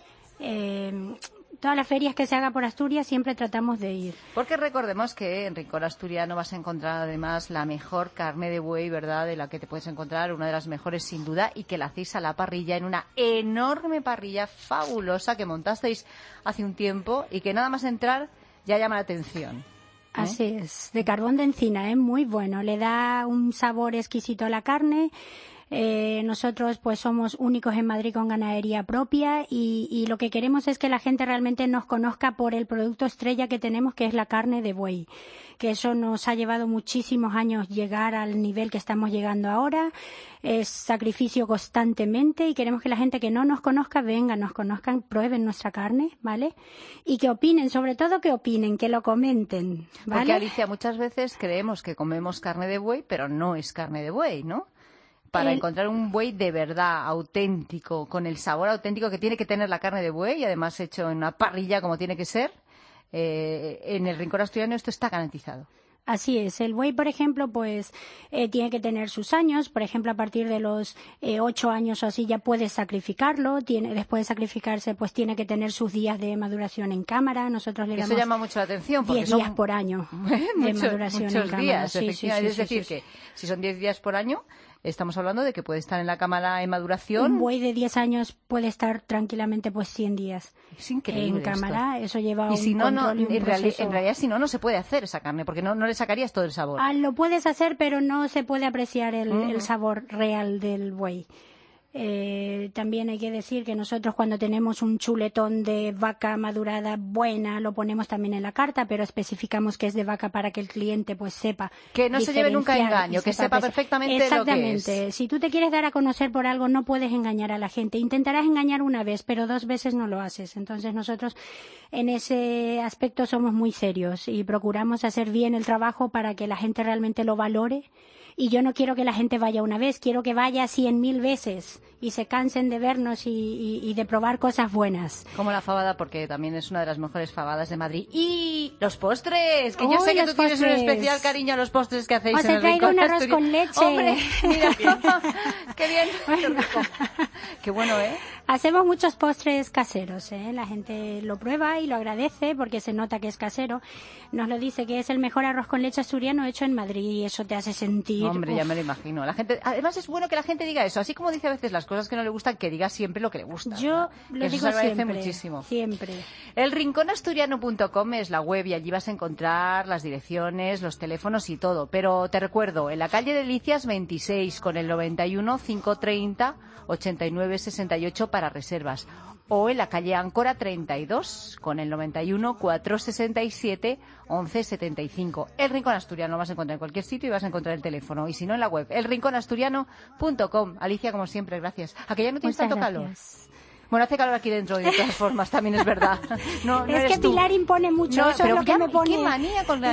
S32: eh, todas las ferias que se haga por Asturias siempre tratamos de ir.
S3: Porque recordemos que en Rincón Asturiano vas a encontrar además la mejor carne de buey, ¿verdad?, de la que te puedes encontrar, una de las mejores sin duda, y que la hacéis a la parrilla en una enorme parrilla fabulosa que montasteis hace un tiempo y que nada más entrar ya llama la atención. ¿eh?
S32: Así es, de carbón de encina, es muy bueno, le da un sabor exquisito a la carne. Eh, nosotros pues somos únicos en Madrid con ganadería propia y, y lo que queremos es que la gente realmente nos conozca por el producto estrella que tenemos, que es la carne de buey, que eso nos ha llevado muchísimos años llegar al nivel que estamos llegando ahora. Es sacrificio constantemente y queremos que la gente que no nos conozca venga, nos conozcan, prueben nuestra carne, ¿vale? Y que opinen, sobre todo que opinen, que lo comenten, ¿vale?
S3: Porque, Alicia, muchas veces creemos que comemos carne de buey, pero no es carne de buey, ¿no? Para el... encontrar un buey de verdad, auténtico, con el sabor auténtico que tiene que tener la carne de buey, y además hecho en una parrilla como tiene que ser, eh, en el Rincón Asturiano esto está garantizado.
S32: Así es. El buey, por ejemplo, pues eh, tiene que tener sus años. Por ejemplo, a partir de los eh, ocho años o así ya puedes sacrificarlo. Tiene, después de sacrificarse, pues tiene que tener sus días de maduración en cámara. Nosotros le damos
S3: eso llama mucho la atención porque
S32: diez
S3: son
S32: días por año de
S3: muchos,
S32: maduración
S3: muchos
S32: en cámara.
S3: días,
S32: Sí, sí, sí,
S3: es
S32: sí,
S3: decir,
S32: sí,
S3: que si son diez días por año, estamos hablando de que puede estar en la cámara en maduración.
S32: Un buey de diez años puede estar tranquilamente pues cien días
S3: es increíble
S32: en cámara.
S3: Esto.
S32: Eso lleva
S3: y
S32: un
S3: si no, no
S32: control y un
S3: en, reali
S32: proceso.
S3: en realidad si no, no se puede hacer esa carne porque no, no le sacarías todo el sabor.
S32: Ah, lo puedes hacer, pero no se puede apreciar el,
S3: uh-huh.
S32: el sabor real del buey. Eh, también hay que decir que nosotros cuando tenemos un chuletón de vaca madurada buena lo ponemos también en la carta, pero especificamos que es de vaca para que el cliente pues sepa
S3: que no se lleve nunca engaño, que sepa perfectamente lo que es.
S32: Exactamente. Si tú te quieres dar a conocer por algo no puedes engañar a la gente. Intentarás engañar una vez, pero dos veces no lo haces. Entonces nosotros en ese aspecto somos muy serios y procuramos hacer bien el trabajo para que la gente realmente lo valore. Y yo no quiero que la gente vaya una vez, quiero que vaya cien mil veces y se cansen de vernos y, y, y de probar cosas buenas.
S3: Como la fabada, porque también es una de las mejores fabadas de Madrid. Y los postres, que yo
S32: ¡Uy,
S3: sé que
S32: los
S3: tú tienes
S32: postres!
S3: un especial cariño a los postres que hacéis
S32: Os
S3: en
S32: he
S3: el
S32: traído
S3: Rincón
S32: un arroz
S3: Asturiano.
S32: con leche.
S3: ¡Hombre! Mira, qué bien, qué rico. Qué bueno, ¿eh?
S32: Hacemos muchos postres caseros, ¿eh? La gente lo prueba y lo agradece porque se nota que es casero. Nos lo dice que es el mejor arroz con leche asturiano hecho en Madrid y eso te hace sentir...
S3: Hombre,
S32: uf.
S3: ya me lo imagino. La gente, además es bueno que la gente diga eso, así como dice a veces las cosas que no le gustan, que diga siempre lo que le gusta.
S32: Yo
S3: ¿no?
S32: lo
S3: Eso
S32: digo
S3: se agradece
S32: siempre,
S3: muchísimo.
S32: Siempre.
S3: El rincón asturiano punto com es la web y allí vas a encontrar las direcciones, los teléfonos y todo. Pero te recuerdo, en la calle Delicias veintiséis con el noventa y uno, quinientos treinta, ochenta y nueve, sesenta y ocho para reservas. O en la calle Áncora treinta y dos con el noventa y uno, cuatrocientos sesenta y siete, once setenta y cinco. El Rincón Asturiano lo vas a encontrar en cualquier sitio y vas a encontrar el teléfono. Y si no, en la web, el rincón asturiano punto com. Alicia, como siempre, gracias. ¿A que ya no tienes
S32: Muchas
S3: tanto
S32: gracias.
S3: calor? Bueno, hace calor aquí dentro de todas formas, también es verdad. No, no
S32: es
S3: eres
S32: que
S3: tú.
S32: Pilar impone mucho,
S3: No,
S32: eso
S3: pero
S32: es lo que
S3: ya,
S32: me pone...
S3: qué manía con la...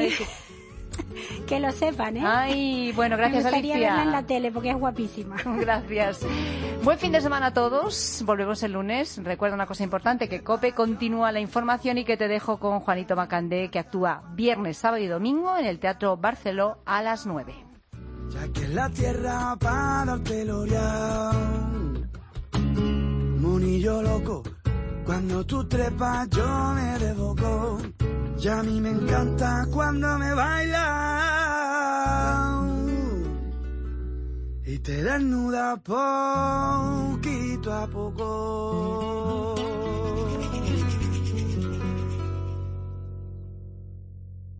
S32: Que lo sepan, ¿eh?
S3: Ay, bueno, gracias,
S32: Me gustaría
S3: Alicia.
S32: verla en la tele porque es guapísima.
S3: Gracias. Buen fin de semana a todos. Volvemos el lunes. Recuerda una cosa importante, que COPE continúa la información y que te dejo con Juanito Macandé, que actúa viernes, sábado y domingo en el Teatro Barceló a las nueve.
S6: Ya que la tierra para darte el orión, monillo loco, cuando tú trepas yo me revoco. Y a mí me encanta cuando me bailas y te desnudas poquito a poco.